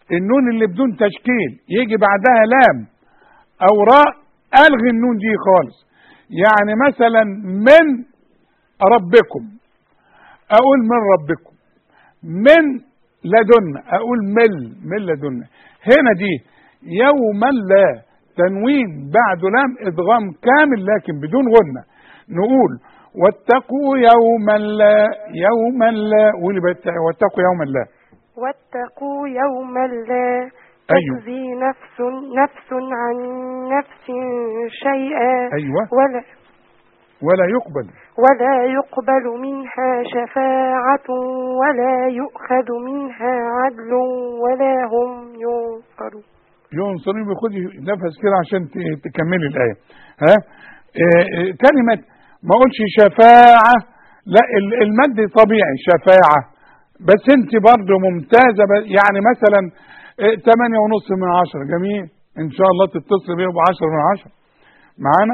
B: النون اللي بدون تشكيل يجي بعدها لام او راء، الغي النون دي خالص. يعني مثلا من ربكم اقول من ربكم، من لدن اقول مل من لدن. هنا دي يوما لا تنوين بعد لام ادغام كامل لكن بدون غنة. نقول واتقوا يوما لا، يوما لا، قولي واتقوا يوما لا.
I: واتقوا يوما لا
B: أيوه.
I: تجزي نفس نفس عن نفس شيئا.
B: أيوه.
I: ولا
B: ولا يقبل
I: ولا يقبل منها شفاعة ولا يؤخذ منها عدل ولا هم ينصرون.
B: ينصرون بياخدي نفس كده عشان تكملي الآية. ها اه اه كلمة ما اقولش شفاعة، لا المد طبيعي شفاعة، بس انت برضه ممتازة. يعني مثلا تمانية ونص من عشرة، جميل، ان شاء الله تتصل بيه بعشرة من عشرة. معانا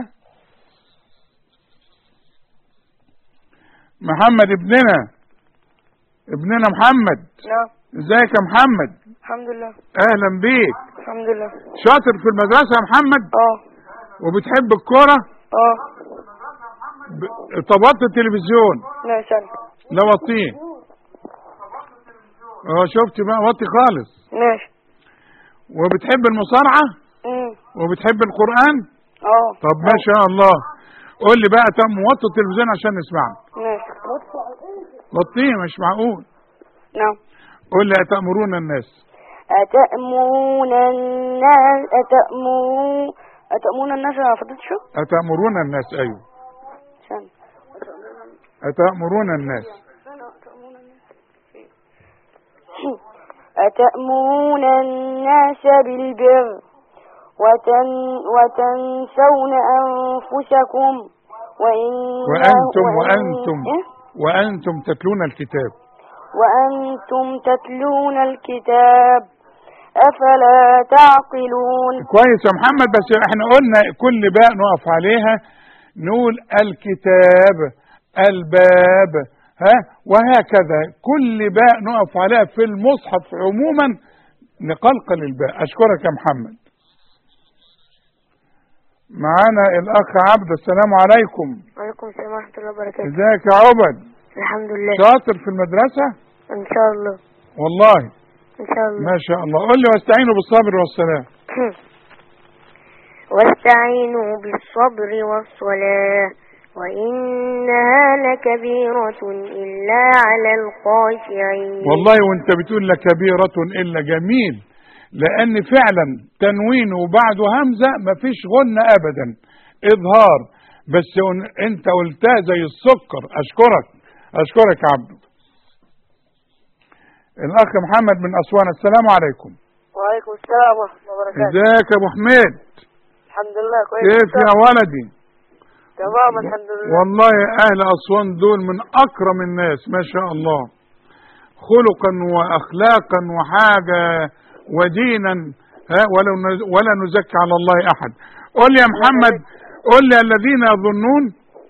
B: محمد ابننا ابننا محمد.
I: نعم.
B: ازيك يا محمد؟
I: الحمد لله.
B: اهلا بيك.
I: الحمد لله.
B: شاطر في المدرسة يا محمد؟
I: اه.
B: وبتحب الكورة؟
I: اه.
B: ب... طبقت التلفزيون؟
I: لا سنة.
B: لا وطيه. اه شفت بقى وطي خالص.
I: ماشي.
B: وبتحب المصارعة؟
I: امم
B: وبتحب القرآن؟
I: اه.
B: طب ما شاء الله. قول لي بقى، تم وطي التلفزيون عشان نسمعك.
I: ماشي.
B: وطيه مش معقول.
I: نعم.
B: قول لي أتأمرون الناس
D: أتأمرون الناس أتأمرون أتأمرون الناس يا فضيلة الشيخ؟
B: أتأمرون الناس أيوه.
D: سنة.
B: أتأمرون الناس
D: أتأمرون الناس بالبر وتن وتنسون أنفسكم وإن
B: وأنتم
D: وإن
B: وأنتم
D: إيه؟
B: وأنتم تتلون الكتاب
D: وأنتم تتلون الكتاب أفلا تعقلون.
B: كويس يا محمد، بس احنا قلنا كل باء نقف عليها نقول الكتاب الباب، ها وهكذا كل باء نقف عليها في المصحف عموما نقلقل الباء. أشكرك يا محمد. معانا الأخ عبد. السلام عليكم.
I: وعليكم السلام ورحمة الله وبركاته.
B: ازيك يا عبد؟
I: الحمد لله.
B: شاطر في المدرسة؟
I: إن شاء الله.
B: والله
I: إن شاء الله.
B: ما شاء الله. قل لي واستعينوا بالصبر والصلاة.
E: واستعينوا بالصبر والصلاة وإنها لكبيرة إلا على الخاشعين.
B: والله وانت بتقول لكبيرة إلا جميل، لأن فعلا تنوين وبعده همزة مفيش غنة أبدا، إظهار بس انت قلتها زي السكر. أشكرك أشكرك يا عبد. الأخ محمد من أسوان. السلام عليكم.
K: وعليكم السلام ورحمة الله وبركاته.
B: ازيك يا أبو حميد؟
K: الحمد لله كويس.
B: كيف يا ولدي؟
K: تمام الحمد لله.
B: والله أهل أسوان دول من أكرم الناس ما شاء الله، خلقا وأخلاقا وحاجة ودينا، ها ولا ولا نزكي على الله أحد. قل لي يا محمد، قل لي الذين يظنون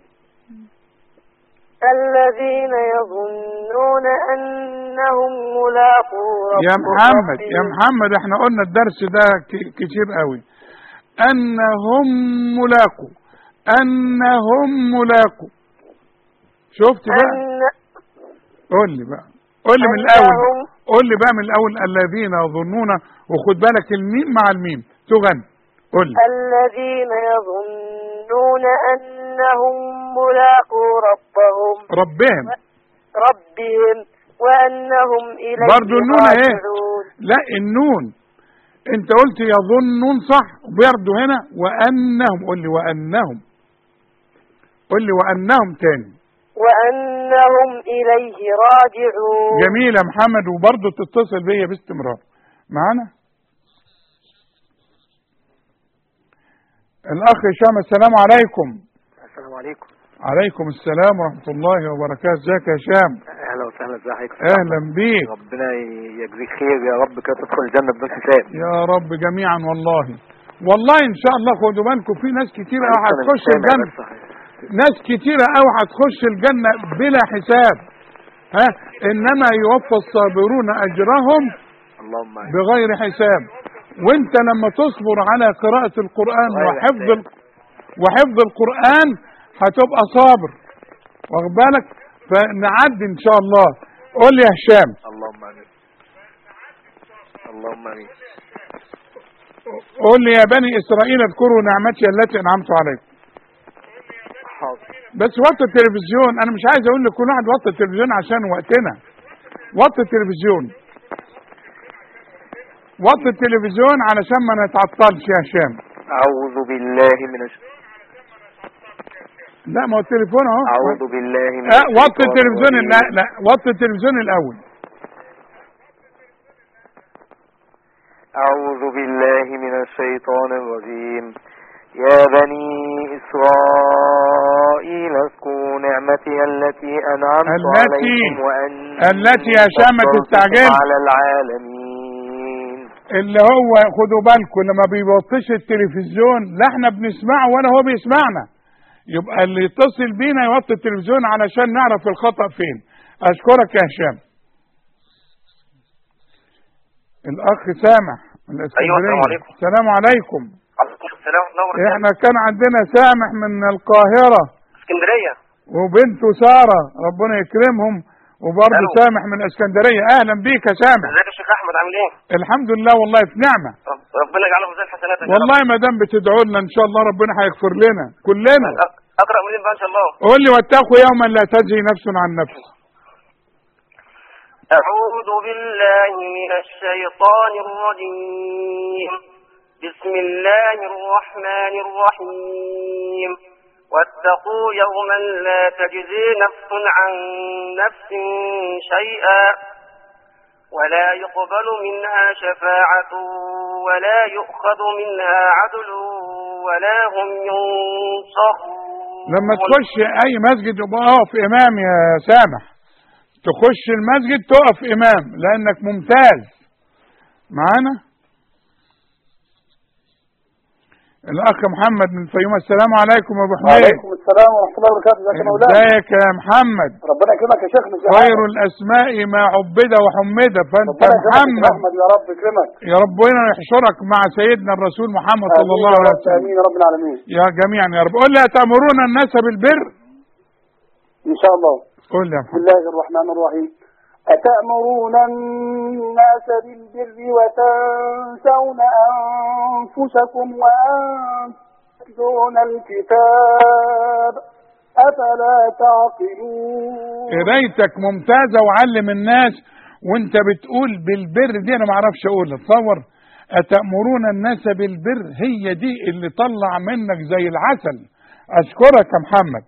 K: الذين يظنون أنهم ملاقو ربهم.
B: يا محمد يا محمد احنا قلنا الدرس ده كتير قوي. أنهم ملاقو أنهم ملاقو. شفت بقى؟
K: أن...
B: قول لي بقى، قول لي من الأول، قول لي بقى من الأول الذين يظنون، وخد بالك الميم مع الميم تغني. قول لي
K: الذين يظنون أنهم ملاقو ربهم
B: ربهم
K: ربهم وأنهم إليه
B: برضو النون اهي. لا النون انت قلت يظنون صح، برضو هنا وأنهم. قول لي وأنهم، قول لي وأنهم تاني.
K: وأنهم إليه راجعون.
B: جميل يا محمد، وبرضو تتصل بيا باستمرار. معانا الأخ هشام. السلام عليكم.
L: السلام عليكم.
B: عليكم السلام ورحمة الله وبركاته. ازيك يا هشام؟
L: اهلا وسهلا. ازي حضرتك؟
B: اهلا بيك.
L: ربنا يجزيك خير يا رب كده تدخل الجنة بدون حساب
B: يا رب جميعا. والله والله ان شاء الله خدوا بالكم في ناس كتيرة قوي هتخش الجنة، ناس كتيرة قوي هتخش الجنة بلا حساب. ها انما يوفى الصابرون اجرهم
L: اللهم آمين.
B: بغير حساب. وانت لما تصبر على قراءة القرآن وحفظ ال... وحفظ القرآن هتبقى صابر، واخد بالك؟ فنعدي ان شاء الله. قول لي يا هشام.
L: اللهم امين. اللهم امين.
B: قول لي يا بني اسرائيل اذكروا نعمتي التي انعمت عليكم.
L: حاضر.
B: بس وطي التلفزيون، انا مش عايز اقول لكل واحد وطي التلفزيون عشان وقتنا. وطي التلفزيون. وطي التلفزيون علشان ما نتعطلش يا هشام.
L: اعوذ بالله من الشيطان.
B: لا ما هو التليفون اهو.
L: اعوذ بالله من
B: الشيطان. اه وطي التلفزيون. لا لا وطي التلفزيون الاول.
L: اعوذ بالله من الشيطان الرجيم. يا بني إسرائيل اذكروا نعمتي التي أنعمت
B: التي
L: عليكم وأني
B: التي يا شام ما تستعجل
L: على العالمين.
B: اللي هو خدوا بالكم لما بيبطش التلفزيون لا احنا بنسمعه ولا هو بيسمعنا، يبقى اللي يتصل بينا يوطي التلفزيون علشان نعرف الخطأ فين. أشكرك يا هشام. الأخ سامح من
M: أيوة السلام عليكم.
B: السلام عليكم.
M: عليكم السلام ورحمة الله وبركاته.
B: احنا كان عندنا سامح من القاهرة
M: اسكندرية
B: وبنته سارة ربنا يكرمهم، وبرضه سامح من اسكندرية. اهلا بيك يا سامح.
M: ازيك يا شيخ احمد عامل ايه؟
B: الحمد لله والله في نعمة.
M: ربنا يجعله في زي الحسنات.
B: والله ما دام بتدعوا لنا ان شاء الله ربنا هيغفر لنا كلنا.
M: اقرأ منين بقى ان شاء الله؟
B: قول لي واتقوا يوما لا تجزي نفس عن نفس.
M: أعوذ بالله من الشيطان الرجيم. بسم الله الرحمن الرحيم. واتقوا يوما لا تجزي نفس عن نفس شيئا ولا يقبل منها شفاعة ولا يؤخذ منها عدل ولا هم ينصرون.
B: لما تخش اي مسجد يبقى اقف امام يا سامح. تخش المسجد تقف امام لانك ممتاز معانا. الاخ محمد من الفيوم. السلام عليكم يا ابو حميد.
N: وعليكم السلام ورحمه الله وبركاته. ازيك يا مولانا؟
B: ازيك يا محمد؟
N: ربنا يكرمك يا شيخ.
B: خير الاسماء ما عبد وحمد، فانت محمد.
N: احمد يا رب يكرمك.
B: يا ربنا يحشرك مع سيدنا الرسول محمد صلى الله عليه وسلم.
N: امين يا رب العالمين.
B: يا جميعا يا رب. قول لي أتأمرون الناس بالبر؟
N: ان شاء الله.
B: قول لي يا محمد.
N: بسم الله الرحمن الرحيم. أتأمرون الناس بالبر وتنسون أنفسكم وأنتم تتلون الكتاب أفلا تعقلون.
B: قرايتك ممتازة وعلم الناس وانت بتقول بالبر دي انا ما اعرفش اقولها. تصور أتأمرون الناس بالبر هي دي اللي طلع منك زي العسل. اشكرك يا محمد.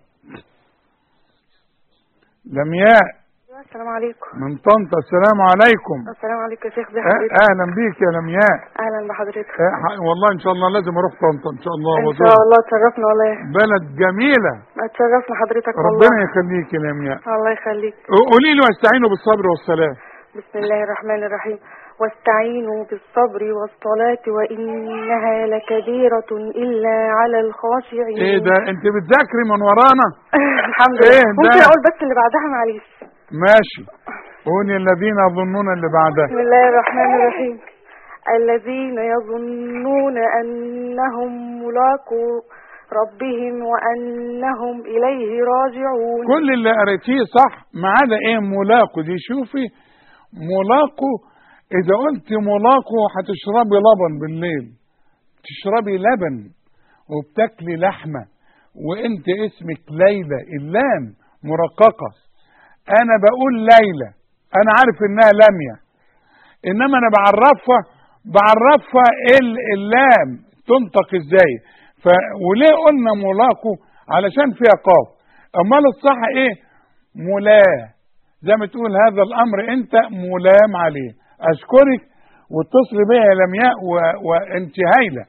B: لمياء
I: السلام عليكم.
B: من طنطا. السلام عليكم.
I: السلام عليكم يا شيخ. زي
B: حضرتك؟ اهلا بيك يا لمياء.
I: اهلا بحضرتك.
B: اه والله ان شاء الله لازم اروح طنطا ان شاء الله.
I: ان شاء الله تشرفنا والله.
B: بلد جميلة.
I: اتشرفنا حضرتك والله.
B: ربنا يخليك يا لمياء.
I: الله يخليك.
B: قولي لي واستعينوا بالصبر والصلاة.
I: بسم الله الرحمن الرحيم. واستعينوا بالصبر والصلاة وإنها لكبيرة إلا على الخاشعين.
B: ايه ده انت بتذاكري من ورانا؟
I: الحمد لله.
B: ايه
I: ممكن اقول بس اللي بعدها معلش؟
B: ماشي. قولي الذين يظنون اللي بعدها.
I: بسم الله الرحمن الرحيم. الذين يظنون أنهم ملاقو ربهم وأنهم إليه راجعون.
B: كل اللي قريتيه صح ما عدا ايه ملاقو دي. شوفي ملاقو اذا قلت ملاقو هتشربي لبن بالليل، تشربي لبن وبتاكلي لحمة وانت اسمك ليلى. اللام مرققة. انا بقول ليلى انا عارف انها لامية انما انا بعرفها بعرفها اللام تنطق ازاي. ف وليه قلنا ملاقو؟ علشان فيها قاف. امال الصح ايه؟ ملاه. زي ما تقول هذا الامر انت ملام عليه. اشكرك واتصل بيا يا لمياء و... وانت هايله.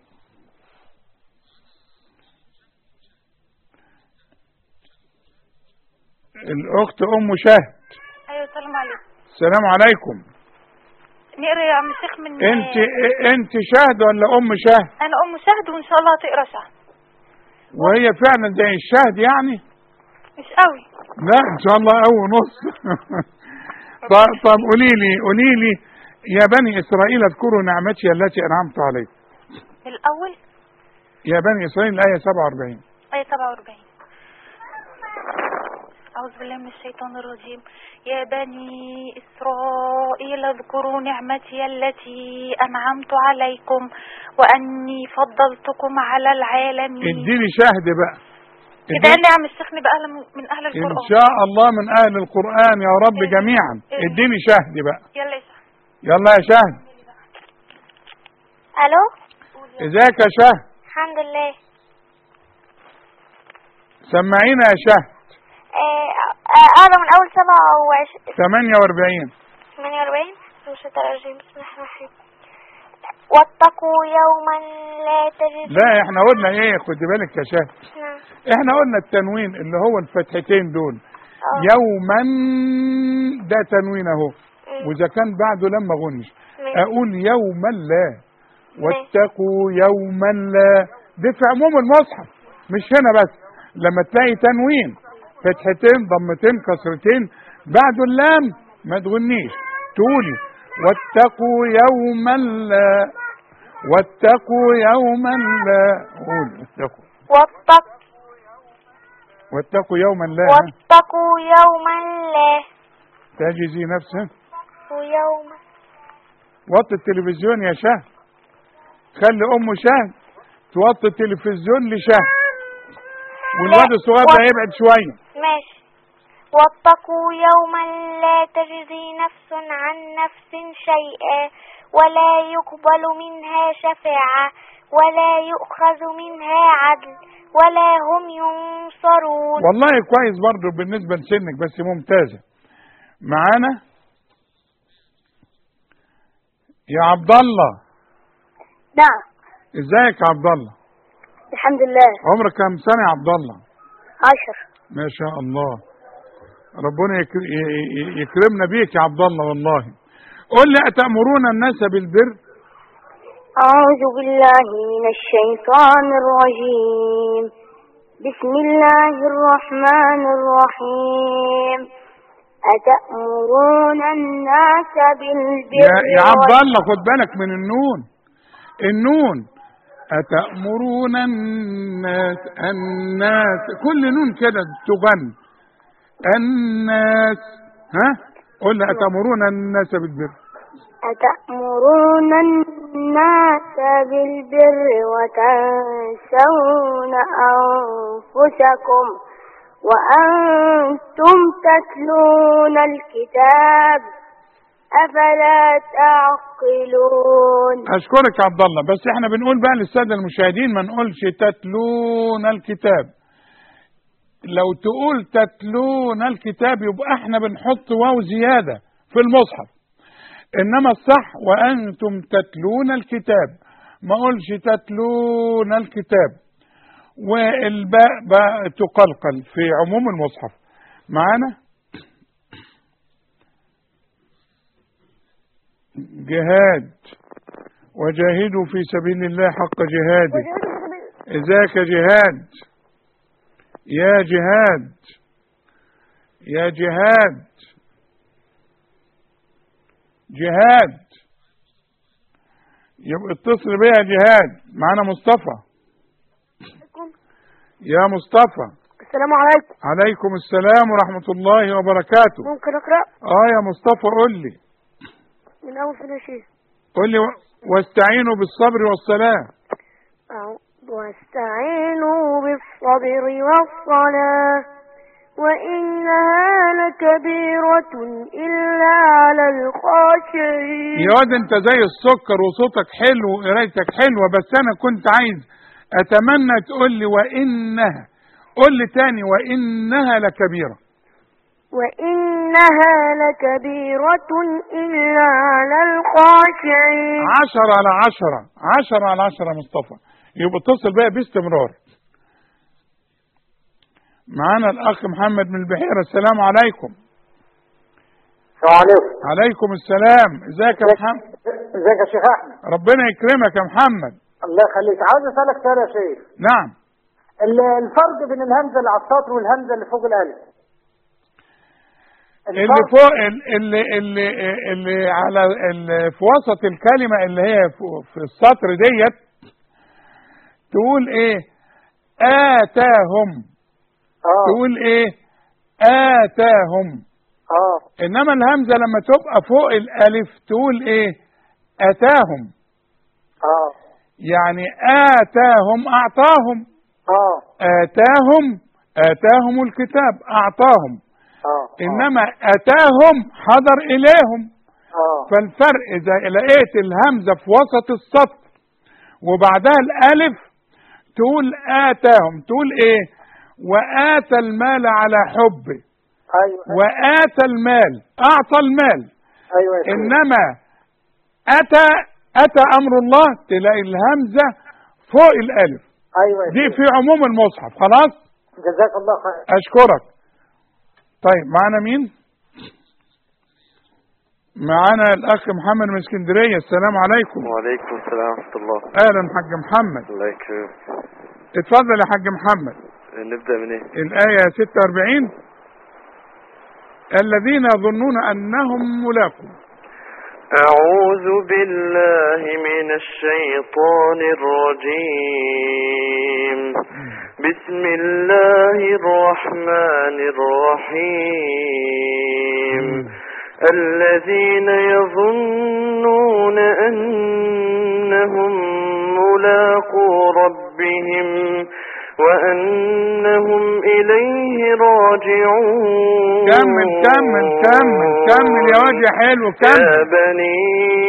B: الاخت ام شهد.
C: ايوه السلام عليكم.
B: السلام عليكم.
C: نقرا يا عم الشيخ من
B: انت انت شهد ولا ام شهد؟
C: انا ام شهد وان شاء الله هتقرا شهد.
B: وهي فعلا زي الشهد يعني؟
C: مش قوي.
B: لا ان شاء الله قوي نص. طب طب قولي لي قولي لي يا بني إسرائيل اذكروا نعمتي التي أنعمت عليكم.
O: الأول
B: يا بني إسرائيل الآية سبعة وأربعين.
O: آية سبعة وأربعين. أعوذ بالله من الشيطان الرجيم. يا بني إسرائيل اذكروا نعمتي التي أنعمت عليكم وأني فضلتكم على العالمين.
B: اديني شاهد بقى.
O: إذا نعم الشيخ بقى من أهل القرآن
B: إن شاء الله من أهل القرآن يا رب جميعا. اديني شاهد بقى.
O: يلا يا شاهد.
B: يلا يا شاهد.
E: ألو.
B: ازيك يا شاهد؟
E: الحمد لله.
B: سمعينا يا شاهد.
E: أقرأ من أول سبعة وعشرين.
B: ثمانية وأربعين.
E: ثمانية وأربعين. بسم الله الرحمن الرحيم. واتقوا يوما لا تجد.
B: لا احنا قلنا ايه، خد بالك يا شاهد. احنا قلنا التنوين اللي هو الفتحتين دول. أوه. يوما ده تنوين اهو، واذا كان بعده لما غنش اقول يوما لا. واتقوا يوما لا، دي في عموم المصحف مش هنا بس. لما تلاقي تنوين فتحتين ضمتين كسرتين بعده اللام ما تغنيش، تقولي واتقوا يوما لا. واتقوا يوما لا. قول واتقوا.
E: واتقوا
B: واتقوا يوما لا.
E: واتقوا يوما لا
B: تجزي نفسه.
E: ويوما.
B: وطي التلفزيون يا شاه. خلي ام شاه توطي التلفزيون لشاه، والواد الصغير ده يبعد شويه.
E: ماشي. واتقوا يوما لا تجزي نفس عن نفس شيئا ولا يقبل منها شفاعة ولا يؤخذ منها عدل ولا هم ينصرون.
B: والله كويس برضه بالنسبة لسنك، بس ممتازة. معانا يا عبد الله.
E: نعم.
B: ازيك يا عبد الله؟
E: الحمد لله.
B: عمرك كام سنة يا عبد الله؟
E: عشر.
B: ما شاء الله، ربنا يكرمنا بيك يا عبد الله. والله قل لي أتأمرون الناس بالبر؟
E: أعوذ بالله من الشيطان الرجيم. بسم الله الرحمن الرحيم. أتأمرون الناس بالبر؟
B: يا, يا عبد الله خد بالك من النون. النون أتأمرون الناس، الناس كل نون كده تغن. الناس، ها قل لي أتأمرون الناس بالبر.
E: أتأمرون الناس بالبر وتنسون أنفسكم وأنتم تتلون الكتاب أفلا تعقلون.
B: أشكرك يا عبد الله، بس احنا بنقول بقى للسادة المشاهدين ما نقولش تتلون الكتاب. لو تقول تتلون الكتاب يبقى احنا بنحط واو زيادة في المصحف، انما الصح وانتم تتلون الكتاب، ما اقولش تتلون الكتاب. والباء باء تقلقل في عموم المصحف. معانا جهاد، وجاهدوا في سبيل الله حق جهاده. ازيك يا جهاد؟ يا جهاد، يا جهاد، جهاد، يبقى اتصل بيا يا جهاد. معانا مصطفى. يا مصطفى.
E: السلام عليكم.
B: عليكم السلام ورحمة الله وبركاته.
E: ممكن أقرأ؟
B: اه يا مصطفى قول لي.
E: من أول فين يا شيخ؟
B: قول لي و... واستعينوا بالصبر والصلاة.
E: أو واستعينوا بالصبر والصلاة وإنها لكبيرة إلا على الخاشعين.
B: يا واد انت زي السكر وصوتك حلو وقرايتك حلوة، بس انا كنت عايز اتمنى تقول لي وإنها. قول لي تاني وإنها لكبيرة.
E: وإنها لكبيرة إلا على الخاشعين.
B: عشرة على عشرة، عشرة على عشرة مصطفى. يبقى اتصل بقى باستمرار. معانا الأخ محمد من البحيرة. السلام عليكم.
P: السلام عليكم.
B: عليكم السلام. ازيك يا محمد؟
P: ازيك يا شيخ أحمد؟
B: ربنا يكرمك يا محمد.
P: الله يخليك. عاوز أسألك سؤال يا شيخ.
B: نعم.
P: الفرق بين الهمزة اللي على السطر والهمزة اللي فوق الألف.
B: اللي فوق اللي اللي اللي على اللي في وسط الكلمة اللي هي في السطر ديت تقول ايه؟ آتاهم.
P: اه
B: تقول ايه؟ آتاهم.
P: اه
B: انما الهمزة لما تبقى فوق الالف تقول ايه؟ اتاهم.
P: اه
B: يعني آتاهم اعطاهم.
P: اه
B: آتاهم آتاهم الكتاب اعطاهم.
P: اه
B: انما اتاهم حضر اليهم.
P: اه
B: فالفرق اذا لقيت الهمزة في وسط السطر وبعدها الالف تقول آتاهم، تقول ايه؟ وآتى المال على حبه.
P: ايوه
B: وآتى المال اعطى المال.
P: ايوه يا شيخ.
B: انما اتى اتى امر الله تلاقي الهمزة فوق الالف.
P: ايوه يا
B: دي
P: شيخ.
B: في عموم المصحف. خلاص
P: جزاك الله خير.
B: اشكرك. طيب معانا مين؟ معانا الاخ محمد من اسكندريه. السلام عليكم.
Q: وعليكم السلام ورحمه الله.
B: اهلا حاج محمد.
Q: الله يكرمك.
B: اتفضل يا حاج محمد.
Q: نبدا من ايه؟
B: الايه ستة وأربعين. الذين يظنون انهم ملاقو.
Q: أعوذ بالله من الشيطان الرجيم. بسم الله الرحمن الرحيم. الذين يظنون أنهم ملاقو ربهم وأنهم إليه راجعون.
B: كمل كمل كمل كمل يا واد يا حلو كمل.
Q: يا بني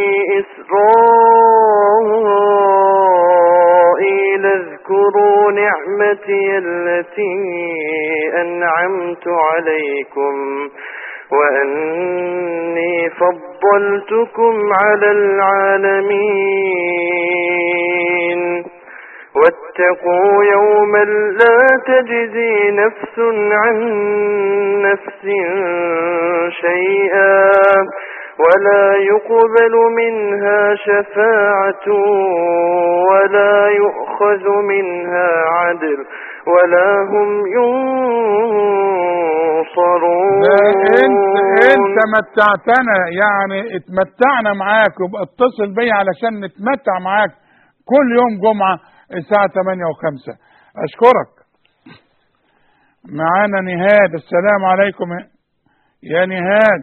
Q: إسرائيل اذكروا نعمتي التي أنعمت عليكم وأني فضلتكم على العالمين. واتقوا يوما لا تجزي نفس عن نفس شيئا ولا يقبل منها شفاعة ولا يؤخذ منها عدل ولا هم ينصرون.
B: انت انت متعتنا، يعني اتمتعنا معاك، يبقى اتصل بيا علشان نتمتع معاك كل يوم جمعة الساعة ثمانية وخمسة. اشكرك. معانا نهاد. السلام عليكم يا نهاد.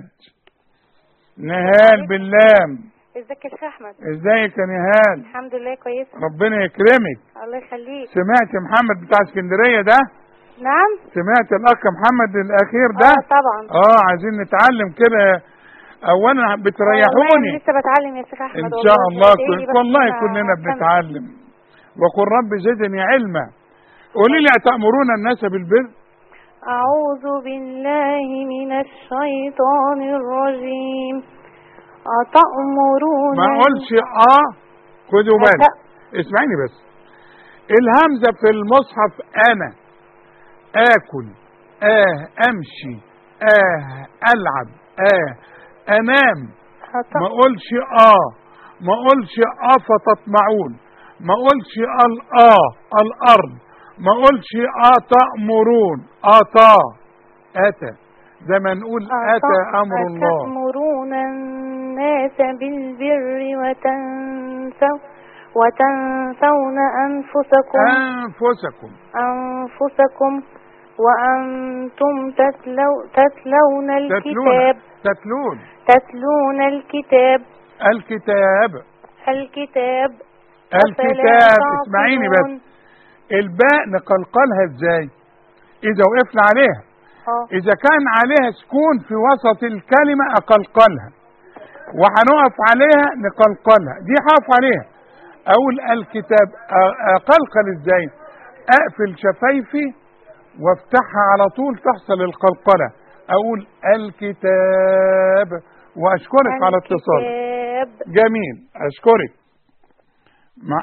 B: نهال باللام.
R: ازيك يا شيخ احمد؟
B: ازيك يا نهال؟
R: الحمد لله كويسه.
B: ربنا يكرمك.
R: الله يخليك.
B: سمعت محمد بتاع اسكندرية ده؟
R: نعم.
B: سمعت الاخ محمد الاخير ده؟
R: اه طبعا.
B: اه عايزين نتعلم كده. اولا بتريحوني.
R: لسه بتعلم يا شيخ احمد.
B: ان شاء الله كل... والله كلنا
R: أتكلم.
B: بنتعلم. وقل رب زدني علما. قولي لي أتأمرون الناس بالبر؟
R: أعوذ بالله من الشيطان الرجيم. أتأمرون.
B: ما اقولش اه خدوا بالك. اسمعيني بس. الهمزة في المصحف انا اكل اه امشي اه العب اه انام. ما اقولش اه ما اقولش اه فتطمعون. ما اقولش ال اه الارض. ما اقولش اه تأمرون اتا اتى زي ما نقول اتى امر الله.
R: أتأمرون الناس بالبر وتنسوا وتنسون أنفسكم
B: أنفسكم
R: أنفسكم وأنتم تتلو تتلون الكتاب
B: تتلون
R: تتلون الكتاب
B: الكتاب
R: الكتاب
B: الكتاب. اسمعيني بس. الباء نقلقلها ازاي؟ اذا وقفنا عليها.
R: أوه.
B: اذا كان عليها سكون في وسط الكلمة اقلقلها، وهنقف عليها نقلقلها. دي هقف عليها اقول الكتاب. اقلقل ازاي؟ اقفل شفايفي وافتحها على طول تحصل القلقلة. اقول الكتاب. واشكرك
R: الكتاب.
B: على اتصالك. جميل اشكرك. مع...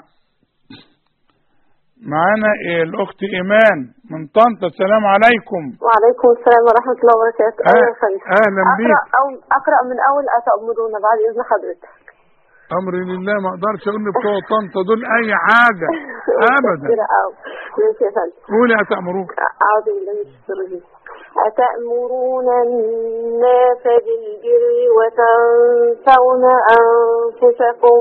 B: معانا الاخت ايمان من طنطا. السلام عليكم.
S: وعليكم السلام ورحمه الله وبركاته.
B: أه... اهلا بيك.
S: اقرا أو اقرا من اول اتأمرون بعد اذن حضرتك.
B: امر لله. ما اقدرش اقول بتوع طنطا دول اي حاجه ابدا.
S: ماشي يا فندم.
B: قولي اتأمرون.
S: اعوذ بالله من الشيطان الرجيم.
K: أتأمرون الناس بالبر وتنسون أنفسكم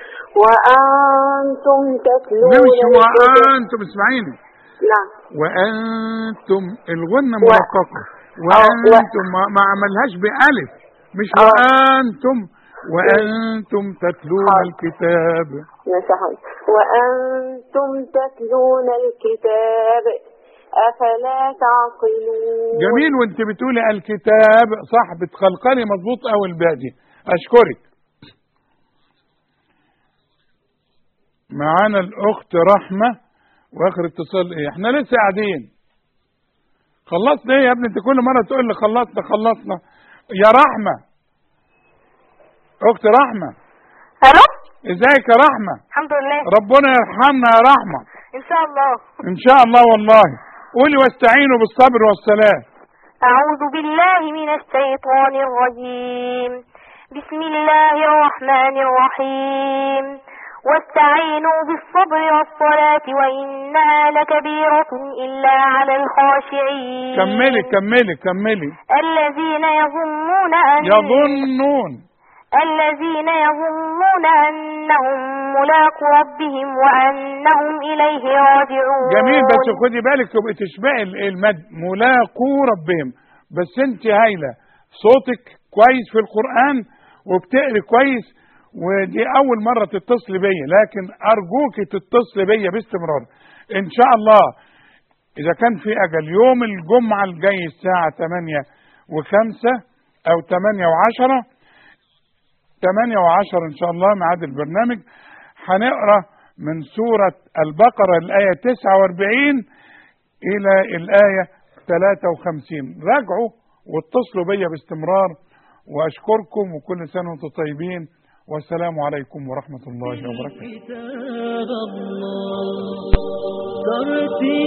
K: وأنتم تتلون
B: مش
K: الكتاب.
B: وأنتم اسمعيني.
K: نعم.
B: وأنتم الغنة مرققة. وأنتم ما عملهاش بألف، مش أوه. وأنتم وأنتم تتلون أوه. الكتاب.
K: وأنتم تتلون الكتاب أفلا تعقلون.
B: جميل، وانت بتقولي الكتاب صح، بتخلقلي مظبوط أوي الباقي. أشكرك. معانا الأخت رحمة وآخر اتصال إيه؟ إحنا لسه قاعدين. خلصنا إيه يا ابني؟ أنت كل مرة تقول لي خلصنا خلصنا. يا رحمة. أخت رحمة.
K: ألو؟
B: إزيك يا رحمة؟
K: الحمد لله.
B: ربنا يرحمنا يا رحمة.
K: إن شاء الله.
B: إن شاء الله والله. قولي واستعينوا بالصبر والسلام.
E: أعوذ بالله من الشيطان الرجيم. بسم الله الرحمن الرحيم. واستعينوا بالصبر والصلاة وإنها لكبيرة إلا على الخاشعين.
B: كملي كملي كملي.
E: الذين يظنون أن
B: يظنون
E: الذين يظنون أنهم ملاقو ربهم وأنهم إليه راجعون.
B: جميل، بس خدي بالك تبقي تشبعي المد ملاقو ربهم. بس انت هايله، صوتك كويس في القرآن وبتقري كويس، ودي أول مرة تتصل بيا، لكن أرجوك تتصل بيا باستمرار إن شاء الله. إذا كان في أجل يوم الجمعة الجاي الساعة ثمانية وخمسة أو ثمانية وعشرة ثمانية وعشرة إن شاء الله ميعاد البرنامج، هنقرأ من سورة البقرة الآية تسعة وأربعين إلى الآية ثلاثة وخمسين. راجعوا واتصلوا بيا باستمرار، وأشكركم وكل سنة وأنتم طيبين، والسلام عليكم ورحمة الله وبركاته.